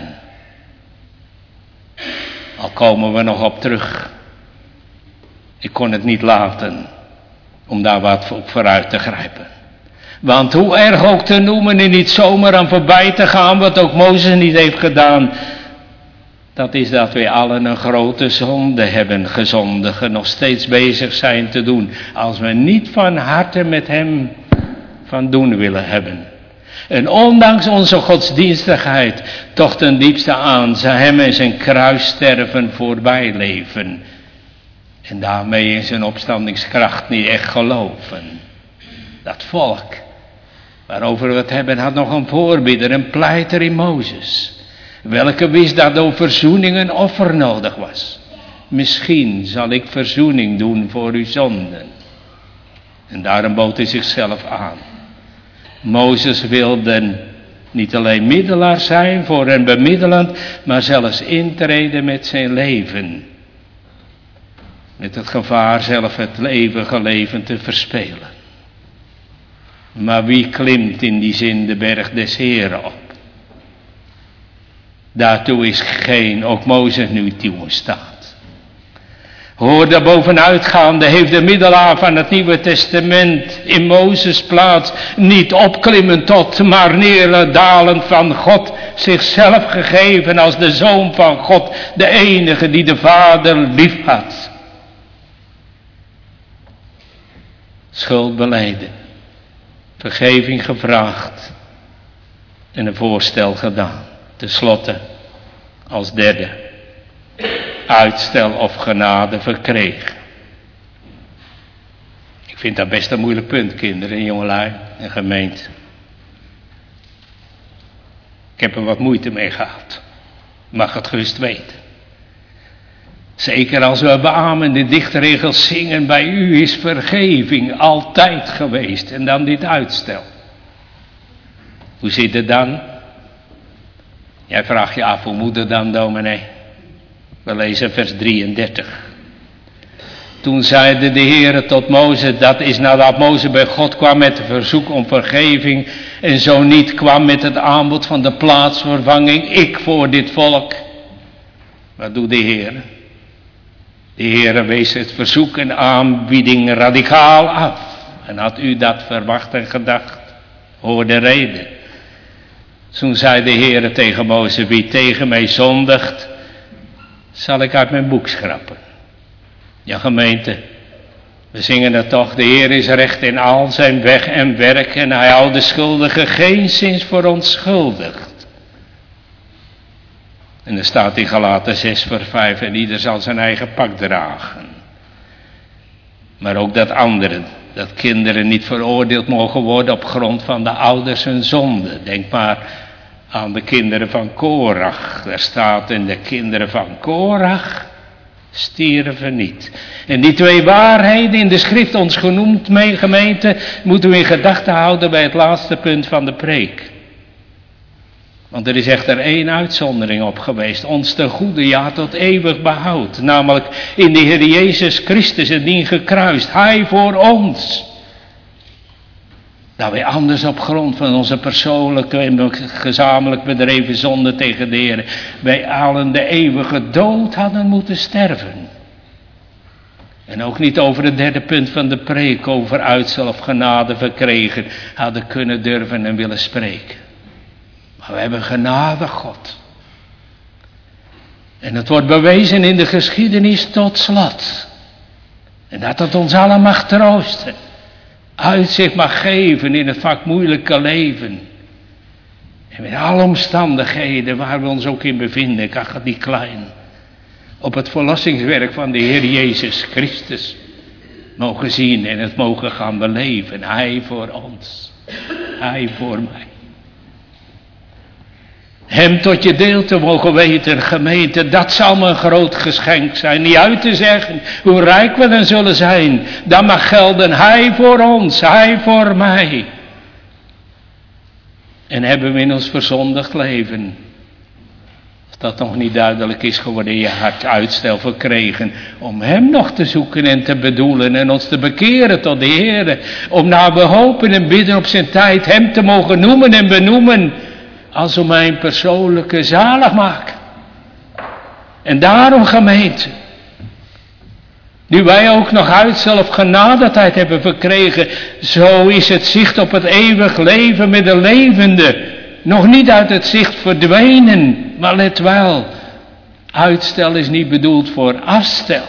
S2: Al komen we nog op terug. Ik kon het niet laten om daar wat op vooruit te grijpen. Want hoe erg ook te noemen en niet zomaar aan voorbij te gaan, wat ook Mozes niet heeft gedaan, dat is dat wij allen een grote zonde hebben gezondigen, nog steeds bezig zijn te doen, als we niet van harte met hem van doen willen hebben. En ondanks onze godsdienstigheid toch ten diepste aan hem en zijn kruissterven voorbij leven. En daarmee in zijn opstandingskracht niet echt geloven. Dat volk waarover we het hebben had nog een voorbidder, een pleiter in Mozes. Welke wist dat door verzoening een offer nodig was. Misschien zal ik verzoening doen voor uw zonden. En daarom bood hij zichzelf aan. Mozes wilde niet alleen middelaar zijn voor hen bemiddelend, maar zelfs intreden met zijn leven. Met het gevaar zelf het eeuwige leven te verspelen. Maar wie klimt in die zin de berg des Heren op? Daartoe is geen, ook Mozes nu toe in staat. Hoor, daar bovenuitgaande heeft de middelaar van het Nieuwe Testament in Mozes plaats niet opklimmen tot, maar neerdalend van God, zichzelf gegeven als de Zoon van God, de enige die de Vader lief had. Schuld belijden, vergeving gevraagd en een voorstel gedaan. Ten slotte, als derde, uitstel of genade verkregen. Ik vind dat best een moeilijk punt, kinderen en jongelui en gemeente. Ik heb er wat moeite mee gehad. Mag het gerust weten. Zeker als we beamen de dichtregels zingen, bij u is vergeving altijd geweest. En dan dit uitstel. Hoe zit het dan? Jij vraagt je af, hoe moet het dan, dominee? We lezen vers 33. Toen zeide de Heere tot Mozes, dat is nadat Mozes bij God kwam met het verzoek om vergeving en zo niet kwam met het aanbod van de plaatsvervanging, ik voor dit volk. Wat doet de Heere? De Heere wees het verzoek en aanbieding radicaal af. En had u dat verwacht en gedacht? Hoor de reden. Toen zei de Heere tegen Mozes, wie tegen mij zondigt, zal ik uit mijn boek schrappen. Ja, gemeente, we zingen het toch, de Heer is recht in al zijn weg en werk en hij houdt de schuldige geenszins voor onschuldigd. En er staat in Galaten 6 vers 5, en ieder zal zijn eigen pak dragen. Maar ook dat anderen, dat kinderen niet veroordeeld mogen worden op grond van de ouders hun zonde. Denk maar aan de kinderen van Korach. Daar staat, en de kinderen van Korach stierven niet. En die twee waarheden in de schrift ons genoemd, mijn gemeente, moeten we in gedachten houden bij het laatste punt van de preek. Want er is echter één uitzondering op geweest, ons ten goede, ja tot eeuwig behoud. Namelijk in de Heer Jezus Christus en dien gekruist, Hij voor ons. Dat wij anders op grond van onze persoonlijke en gezamenlijk bedreven zonde tegen de Heer, wij allen de eeuwige dood hadden moeten sterven. En ook niet over het derde punt van de preek, over uitstel of genade verkregen, hadden kunnen durven en willen spreken. Maar we hebben genade God. En het wordt bewezen in de geschiedenis tot slot. En dat het ons allen mag troosten. Uitzicht mag geven in het vaak moeilijke leven. En met alle omstandigheden waar we ons ook in bevinden, ik acht het niet klein. Op het verlossingswerk van de Heer Jezus Christus mogen zien en het mogen gaan beleven. Hij voor ons. Hij voor mij. Hem tot je deel te mogen weten, gemeente, dat zal me een groot geschenk zijn. Niet uit te zeggen hoe rijk we dan zullen zijn. Dat mag gelden, Hij voor ons, Hij voor mij. En hebben we in ons verzondigd leven, als dat nog niet duidelijk is geworden, in je hart uitstel verkregen om hem nog te zoeken en te bedoelen en ons te bekeren tot de Heer. Om naar we hopen en bidden op zijn tijd hem te mogen noemen en benoemen als om mijn persoonlijke zaligmaker. En daarom, gemeente, nu wij ook nog uitstel of genadetijd hebben verkregen, zo is het zicht op het eeuwig leven met de levende nog niet uit het zicht verdwenen. Maar let wel, uitstel is niet bedoeld voor afstel.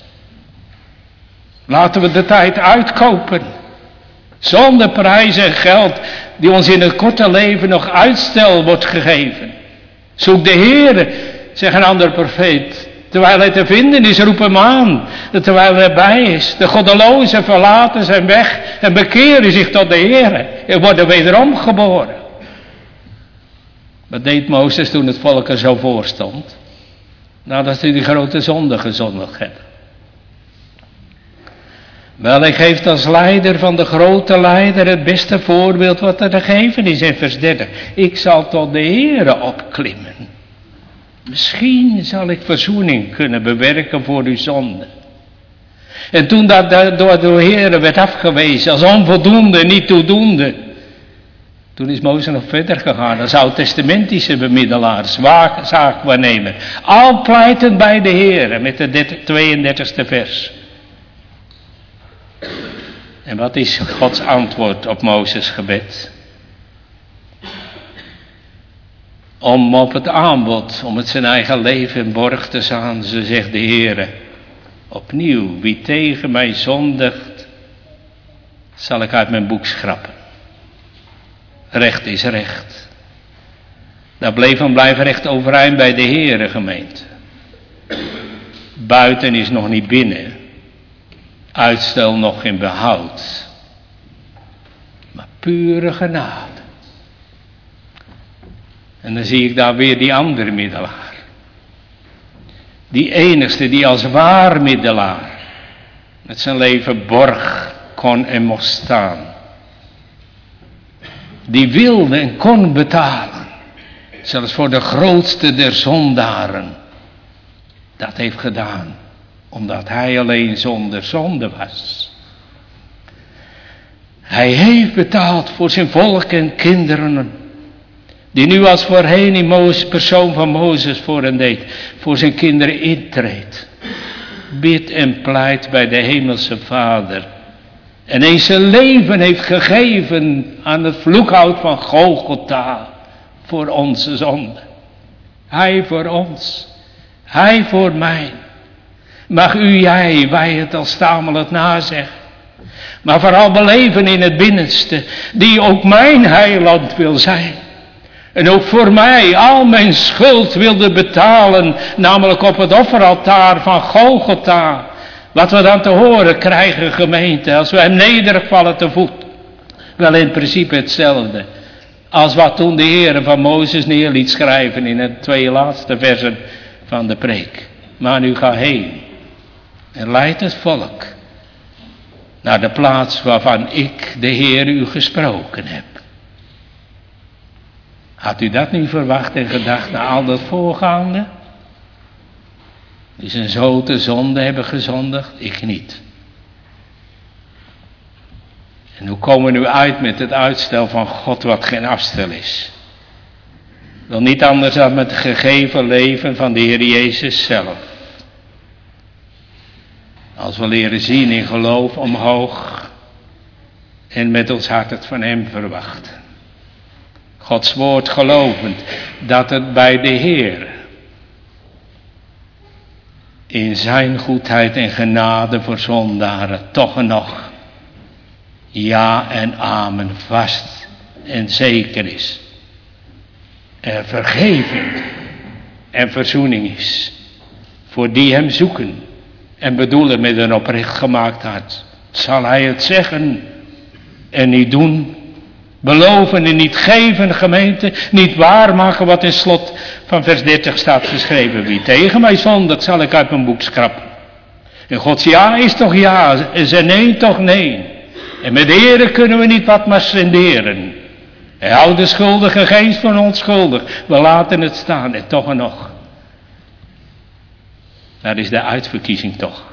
S2: Laten we de tijd uitkopen, zonder prijs en geld, die ons in het korte leven nog uitstel wordt gegeven. Zoek de Heer, zegt een andere profeet. Terwijl hij te vinden is, roep hem aan. Terwijl hij erbij is. De goddelozen verlaten zijn weg en bekeren zich tot de Heer. En worden wederom geboren. Wat deed Mozes toen het volk er zo voor stond? Nadat hij die grote zonde gezondigd had. Wel, hij geeft als leider van de grote leider het beste voorbeeld wat er te geven is in vers 30. Ik zal tot de Heere opklimmen. Misschien zal ik verzoening kunnen bewerken voor uw zonde. En toen dat door de Heere werd afgewezen als onvoldoende, niet toedoende. Toen is Mozes nog verder gegaan als oud-testamentische bemiddelaar, zaakwaarnemer. Al pleitend bij de Heere met de 32e vers. En wat is Gods antwoord op Mozes' gebed? Om op het aanbod, om het zijn eigen leven borg te staan, zo zegt de Heere. Opnieuw, wie tegen mij zondigt, zal ik uit mijn boek schrappen. Recht is recht. Daar blijft recht overeind bij de Heere, gemeente. Buiten is nog niet binnen. Uitstel nog in behoud. Maar pure genade. En dan zie ik daar weer die andere middelaar. Die enigste die als waar middelaar met zijn leven borg kon en mocht staan. Die wilde en kon betalen. Zelfs voor de grootste der zondaren. Dat heeft gedaan. Omdat hij alleen zonder zonde was. Hij heeft betaald voor zijn volk en kinderen. Die nu als voorheen in persoon van Mozes voor hen deed. Voor zijn kinderen intreedt. Bidt en pleit bij de hemelse Vader. En eens zijn leven heeft gegeven aan het vloekhout van Golgotha. Voor onze zonde. Hij voor ons. Hij voor mij. Mag wij het als stamelend nazeggen. Maar vooral beleven in het binnenste. Die ook mijn heiland wil zijn. En ook voor mij al mijn schuld wilde betalen. Namelijk op het offeraltaar van Golgotha. Wat we dan te horen krijgen, gemeente. Als we hem nederig vallen te voet. Wel in principe hetzelfde. Als wat toen de Heer van Mozes neer liet schrijven. In de 2 laatste versen van de preek. Maar nu ga heen. En leid het volk. Naar de plaats waarvan ik, de Heer, u gesproken heb. Had u dat nu verwacht en gedacht na al dat voorgaande? Die zijn zote zonde hebben gezondigd? Ik niet. En hoe komen we nu uit met het uitstel van God wat geen afstel is? Wel niet anders dan met het gegeven leven van de Heer Jezus zelf. Als we leren zien in geloof omhoog en met ons hart het van hem verwachten. Gods woord gelovend dat het bij de Heer in zijn goedheid en genade voor zondaren toch nog ja en amen vast en zeker is. Er vergeving en verzoening is voor die hem zoeken en bedoelen met een oprecht gemaakt hart. Zal hij het zeggen en niet doen? Beloven en niet geven, gemeente. Niet waarmaken wat in slot van vers 30 staat geschreven. Wie tegen mij zondigt, zal ik uit mijn boek schrappen. En Gods ja is toch ja. En zijn nee toch nee. En met de Heere kunnen we niet wat maar schenderen. Hij houdt de schuldige geest voor onschuldig. We laten het staan en toch en nog. Dat is de uitverkiezing toch.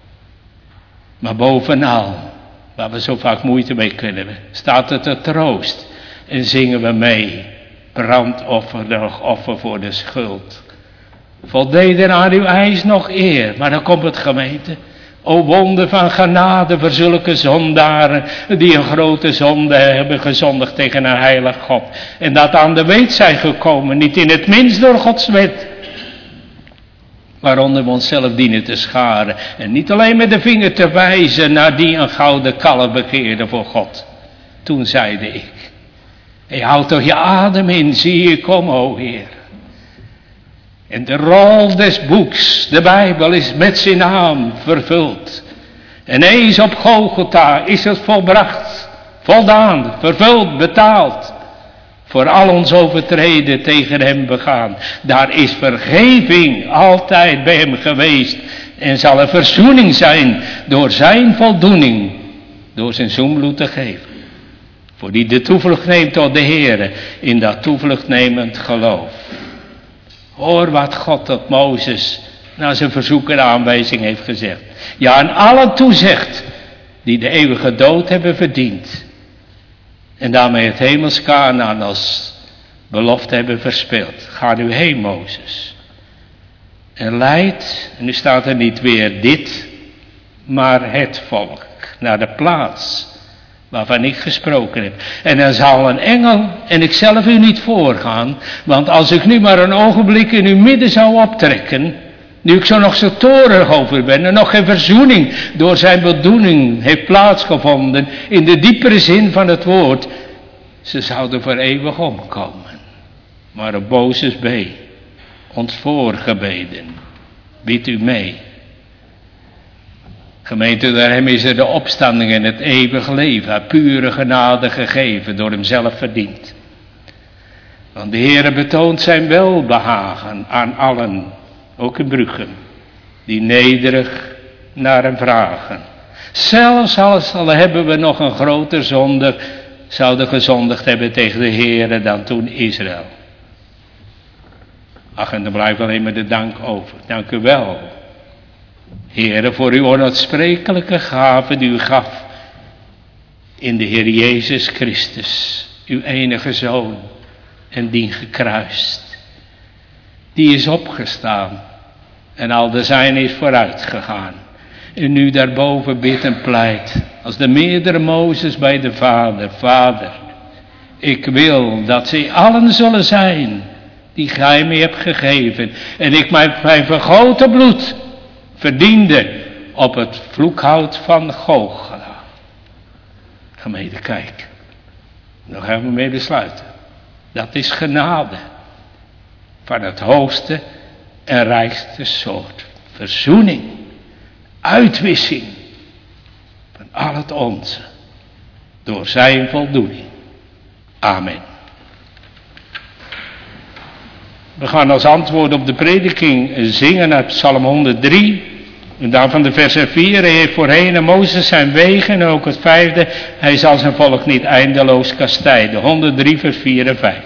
S2: Maar bovenal, waar we zo vaak moeite mee kunnen, staat het de troost. En zingen we mee. Brandoffer, nog offer voor de schuld. Voldeden aan uw eis nog eer. Maar dan komt het gemeente. O wonder van genade voor zulke zondaren die een grote zonde hebben gezondigd tegen een heilig God. En dat aan de weet zijn gekomen, niet in het minst door Gods wet. Waaronder we onszelf dienen te scharen. En niet alleen met de vinger te wijzen naar die een gouden kalf begeerde voor God. Toen zeide ik. Hey, houd toch je adem in, zie je kom, o Heer. En de rol des boeks, de Bijbel, is met zijn naam vervuld. En eens op Golgotha is het volbracht, voldaan, vervuld, betaald. Voor al ons overtreden tegen hem begaan. Daar is vergeving altijd bij hem geweest. En zal er verzoening zijn door zijn voldoening. Door zijn zoenbloed te geven. Voor die de toevlucht neemt tot de Heere. In dat toevluchtnemend geloof. Hoor wat God tot Mozes na zijn verzoek en aanwijzing heeft gezegd. Ja, aan allen toezegt die de eeuwige dood hebben verdiend. En daarmee het hemels Kanaan als belofte hebben verspeeld. Ga nu heen, Mozes. En leid, en nu staat er niet weer dit, maar het volk naar de plaats waarvan ik gesproken heb. En dan zal een engel en ik zelf u niet voorgaan. Want als ik nu maar een ogenblik in uw midden zou optrekken. Nu ik zo nog zo torenhoog over ben. En nog geen verzoening door zijn bedoeling heeft plaatsgevonden. In de diepere zin van het woord. Ze zouden voor eeuwig omkomen. Maar op Mozes B. ons voorgebeden. Bid u mee. Gemeente, door hem is er de opstanding en het eeuwig leven, pure genade gegeven, door hem zelf verdiend. Want de Heere betoont zijn welbehagen aan allen, ook in Bruchem, die nederig naar hem vragen. Zelfs al hebben we nog een groter zonde, zouden gezondigd hebben tegen de Heere dan toen Israël. Ach, en er blijft alleen maar de dank over. Dank u wel. Heere, voor uw onuitsprekelijke gave die u gaf in de Heer Jezus Christus, uw enige Zoon, en die gekruist. Die is opgestaan en al de zijn is vooruit gegaan. En nu daarboven bidt en pleit, als de meerdere Mozes bij de Vader, Vader, ik wil dat zij allen zullen zijn die gij mij hebt gegeven. En ik mijn vergoten bloed verdiende op het vloekhout van Golgotha. Gemeente, kijk. Daar gaan we mee besluiten. Dat is genade. Van het hoogste en rijkste soort. Verzoening. Uitwissing. Van al het onze. Door zijn voldoening. Amen. We gaan als antwoord op de prediking zingen uit Psalm 103. En daarvan de versen 4. Hij heeft voorheen en Mozes zijn wegen. En ook het 5e. Hij zal zijn volk niet eindeloos kastijden. 103 vers 4 en 5.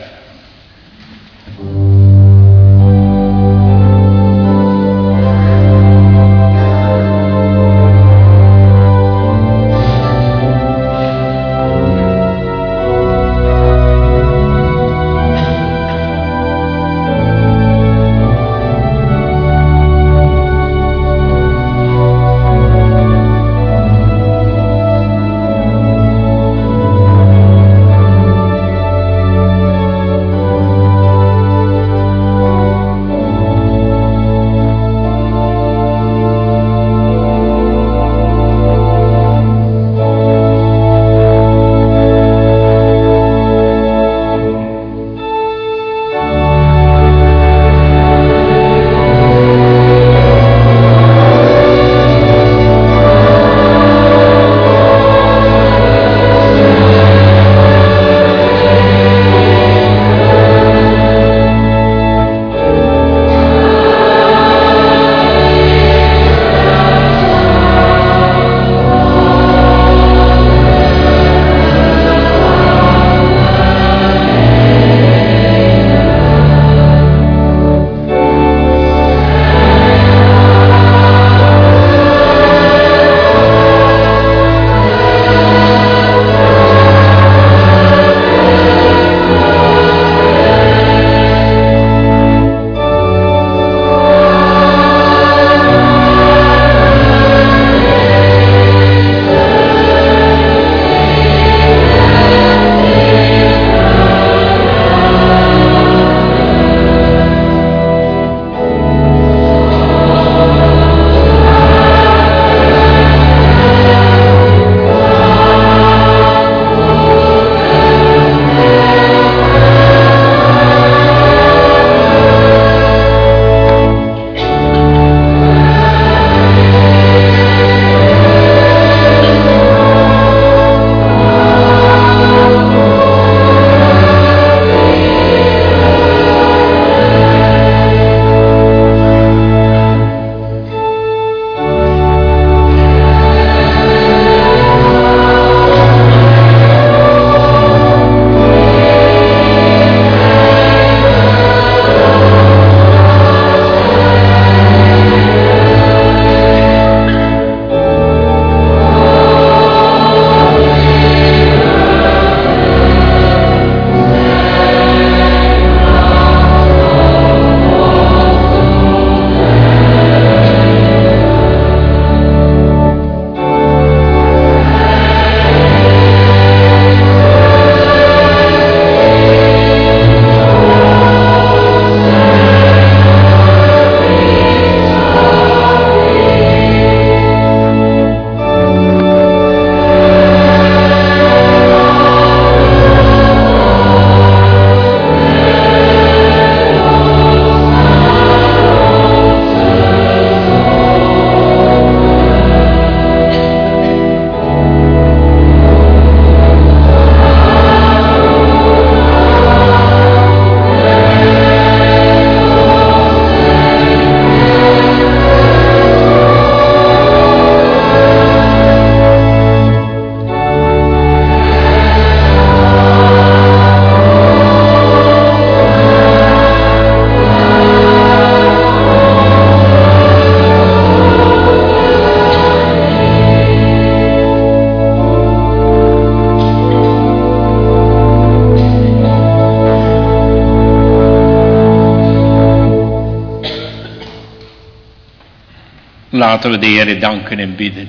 S2: Laten we de Heer danken en bidden.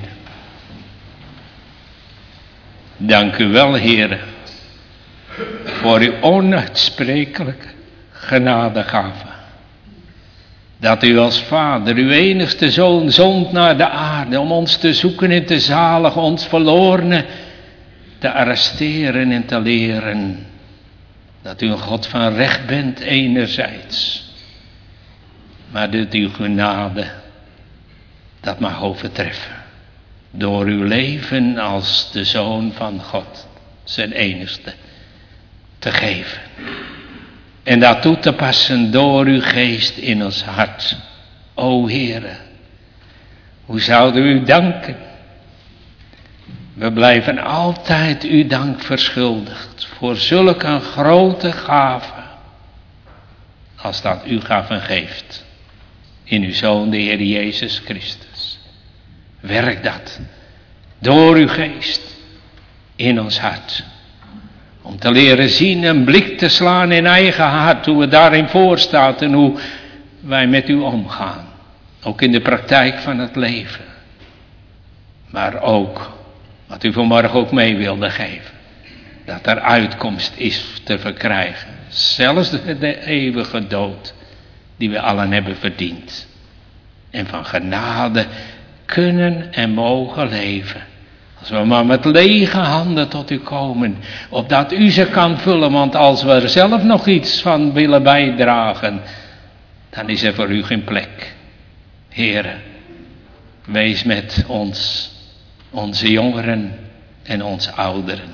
S2: Dank u wel, Heer, voor uw onuitsprekelijke genadegave. Dat u als Vader, uw enigste Zoon, zond naar de aarde om ons te zoeken en te zaligen, ons verlorenen te arresteren en te leren. Dat u een God van recht bent enerzijds, maar dat uw genade dat mag overtreffen. Door uw leven als de Zoon van God, zijn enigste, te geven. En dat toe te passen door uw geest in ons hart. O Heere, hoe zouden we u danken? We blijven altijd uw dank verschuldigd voor zulke een grote gave als dat u gaf en geeft in uw Zoon de Heer Jezus Christus. Werk dat door uw geest in ons hart. Om te leren zien, een blik te slaan in eigen hart, hoe het daarin voorstaat en hoe wij met u omgaan. Ook in de praktijk van het leven. Maar ook, wat u vanmorgen ook mee wilde geven, dat er uitkomst is te verkrijgen. Zelfs de eeuwige dood, die we allen hebben verdiend. En van genade kunnen en mogen leven. Als we maar met lege handen tot u komen, opdat u ze kan vullen, want als we er zelf nog iets van willen bijdragen, dan is er voor u geen plek. Heere, wees met ons, onze jongeren en onze ouderen.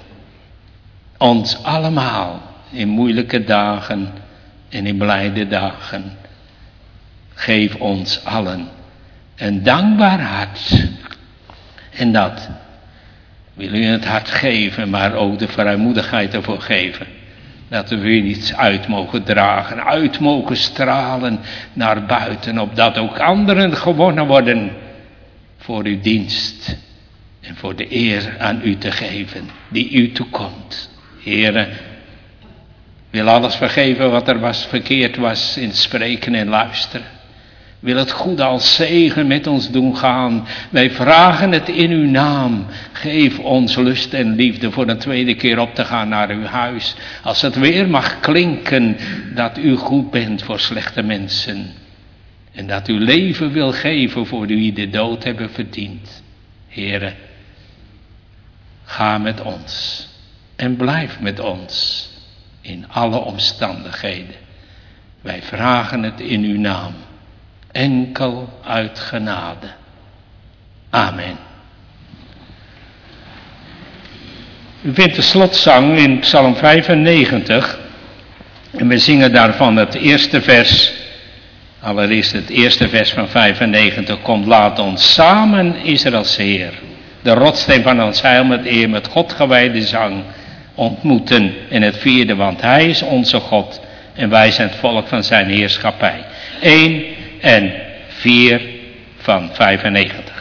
S2: Ons allemaal in moeilijke dagen en in blijde dagen. Geef ons allen een dankbaar hart. En dat wil u het hart geven, maar ook de vrijmoedigheid ervoor geven. Dat we weer iets uit mogen dragen, uit mogen stralen naar buiten, opdat ook anderen gewonnen worden voor uw dienst. En voor de eer aan u te geven, die u toekomt. Heere, wil alles vergeven wat er verkeerd was in spreken en luisteren. Wil het goede als zegen met ons doen gaan. Wij vragen het in uw naam. Geef ons lust en liefde voor de tweede keer op te gaan naar uw huis. Als het weer mag klinken dat u goed bent voor slechte mensen. En dat u leven wil geven voor wie de dood hebben verdiend. Heere, ga met ons. En blijf met ons. In alle omstandigheden. Wij vragen het in uw naam. Enkel uit genade. Amen. U vindt de slotzang in Psalm 95. En we zingen daarvan het eerste vers. Allereerst het eerste vers van 95. Komt, laat ons samen Israëls Heer, de rotsteen van ons heil met eer, met God gewijde zang ontmoeten. En het vierde, want hij is onze God en wij zijn het volk van zijn heerschappij. 1 en 4 van 95.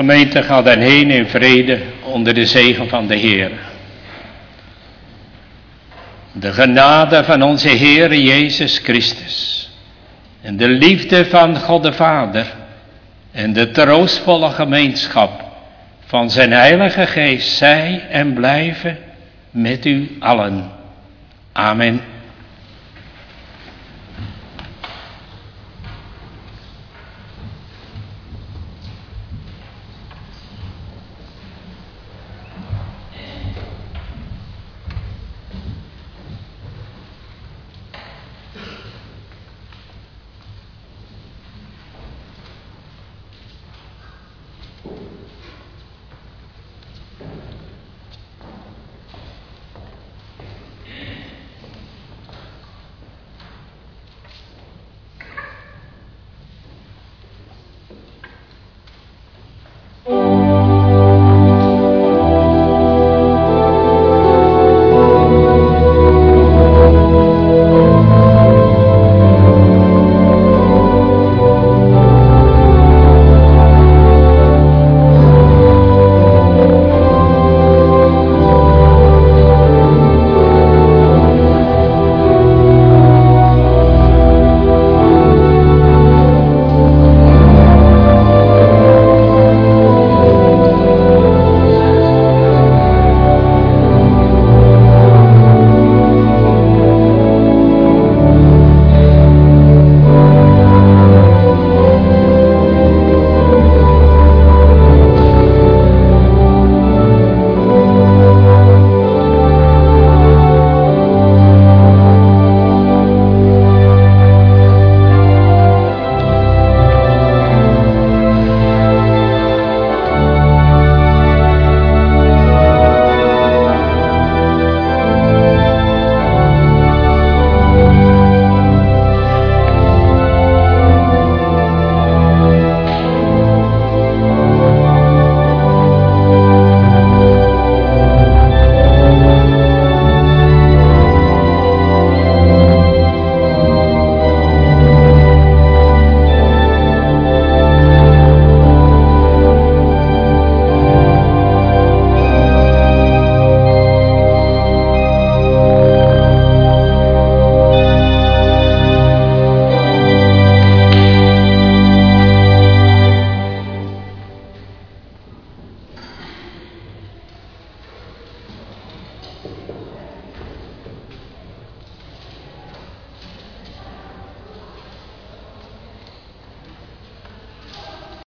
S2: gemeente, ga dan heen in vrede onder de zegen van de Heer. De genade van onze Heer Jezus Christus en de liefde van God de Vader en de troostvolle gemeenschap van zijn Heilige Geest zij en blijven met u allen. Amen.